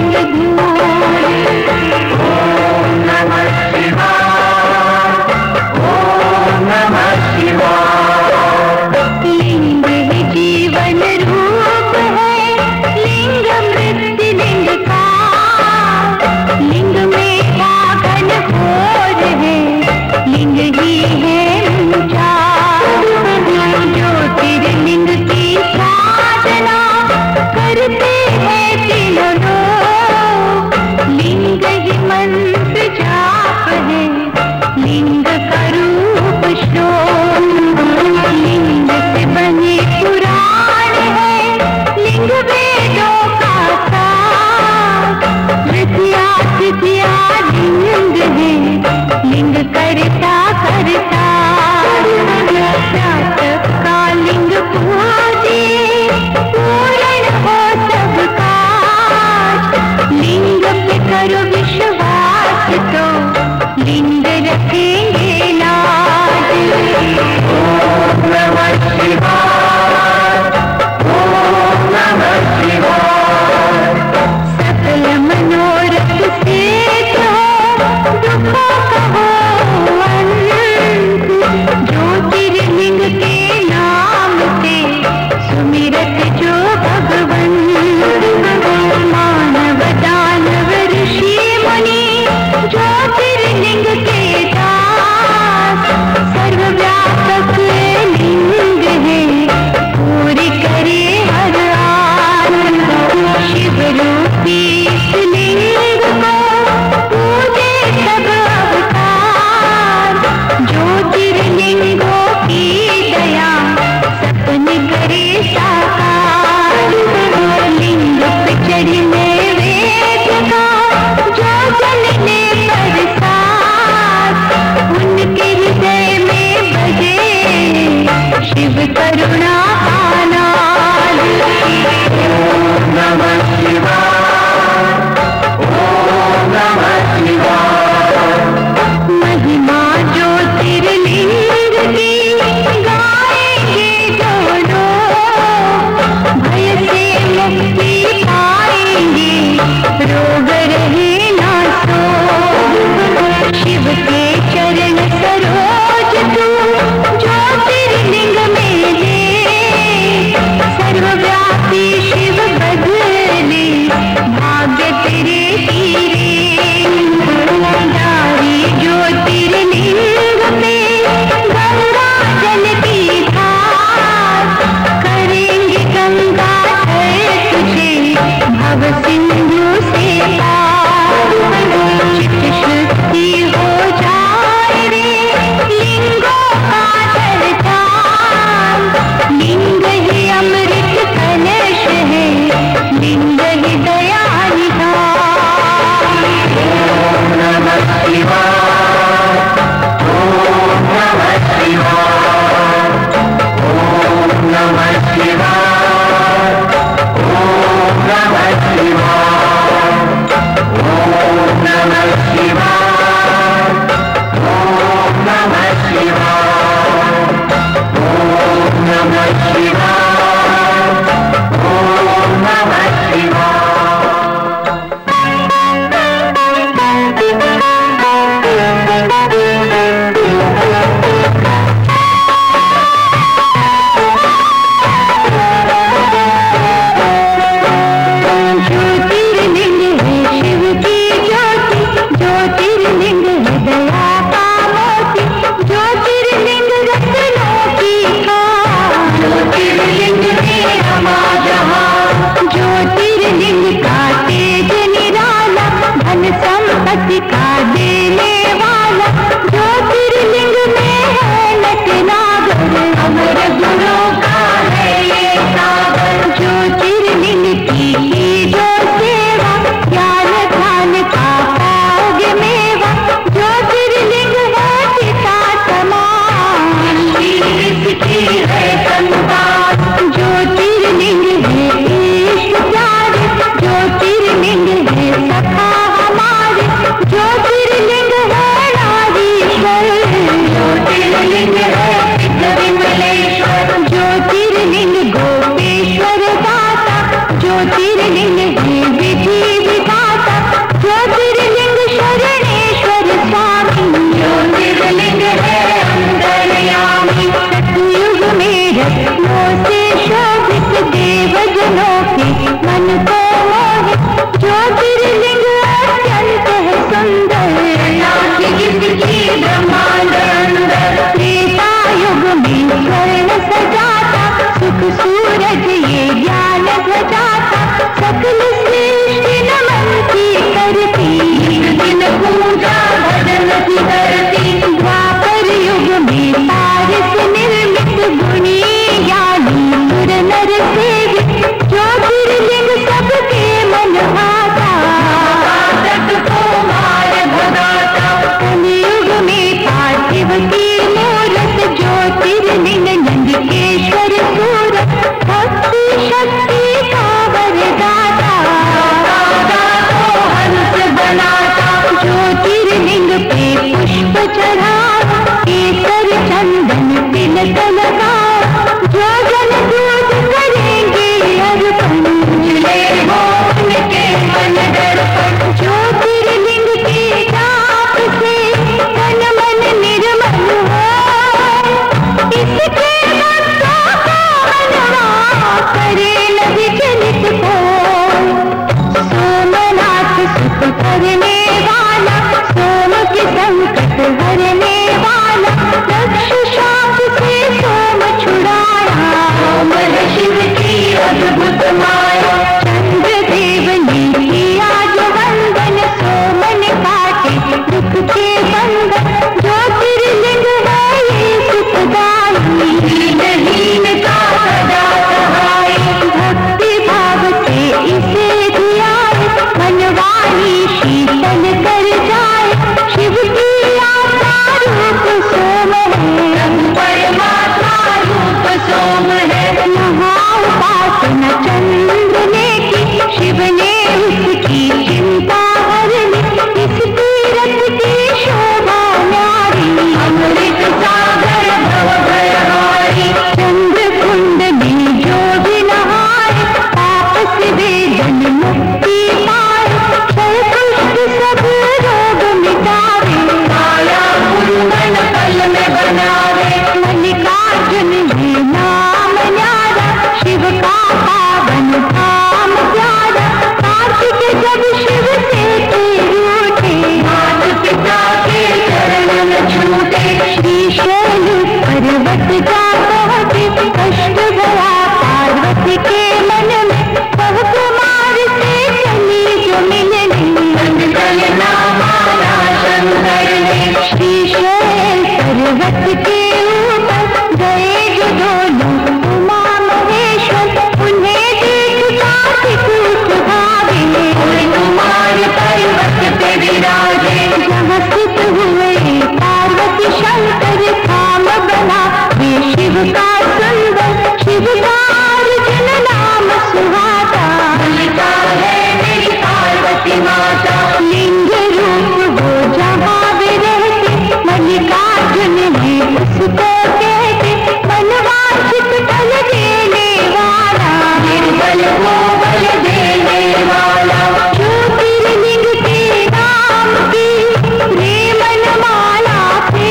शिव का सुंदर शिव का अर्जुन नाम सुहाता मल्लिका है मेरी पार्वती माता लिंग रूप वो जहाँ भी रहते मल्लिकार्जुन है उसको कहते मनवांछित फल देने वाला निर्बल को बल देने वाला ज्योतिर्लिंग के नाम की प्रेमन माला पे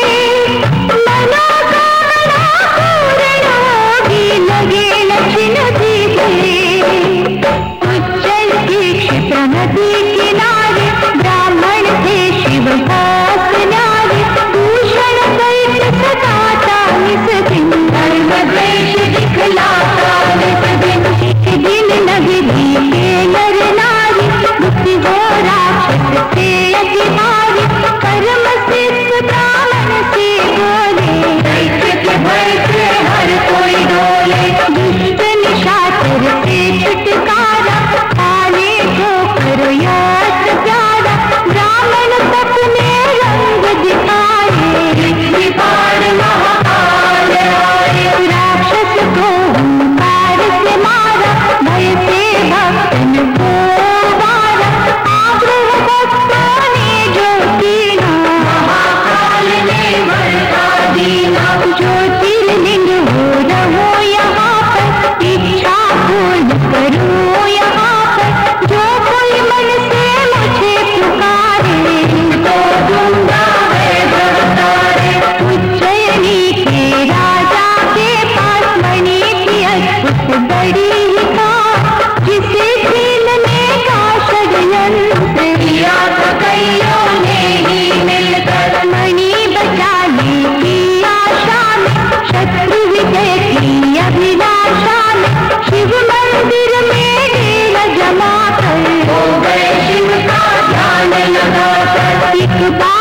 मनोकामना पूर्ण होगी लगे लक्ष्मण जी के उज्जैन की क्षिप्रा नदी किनारे ब्राह्मण थे शिव दास न्यारे भूषण दैत्य सताता निस दिन धर्म द्वेष दिखलाता निस दिन एक दिन नगरी के नर नारी मुक्ति हो राक्षस से अधिकारी कर्म सिद्ध ब्राह्मण से बोले दैत्य के भय से हर कोई डोले दुष्ट निशाचर से छुटकारा पाने को करो यश प्यारा ब्राह्मण सपने रंग दिखाए पार महाकाल आए राक्षस को हुंकार से मारा भय से भक्तन को वारा आग्रह भक्तों ने जो कीना महाकाल ने वर्षा दीना ज्योतिर्लिंग हो रहो यहाँ पर इच्छा पूर्ण करो यहाँ पर जो कोई मन से मुझे पुकारे तो दूंगा है भवतारे उज्जैनी के राजा के पास मणि की अद्भुत बड़ी ही खास जिसे छीनने का षड्यंत्र किया तो कईयों ने ही मिलकर मणि बचाने की आशा में शत्रु विजय की अभिलाषा में शिव मंदिर में डेरा जमा कर हो गए शिव का ध्यान लगाकर एक बार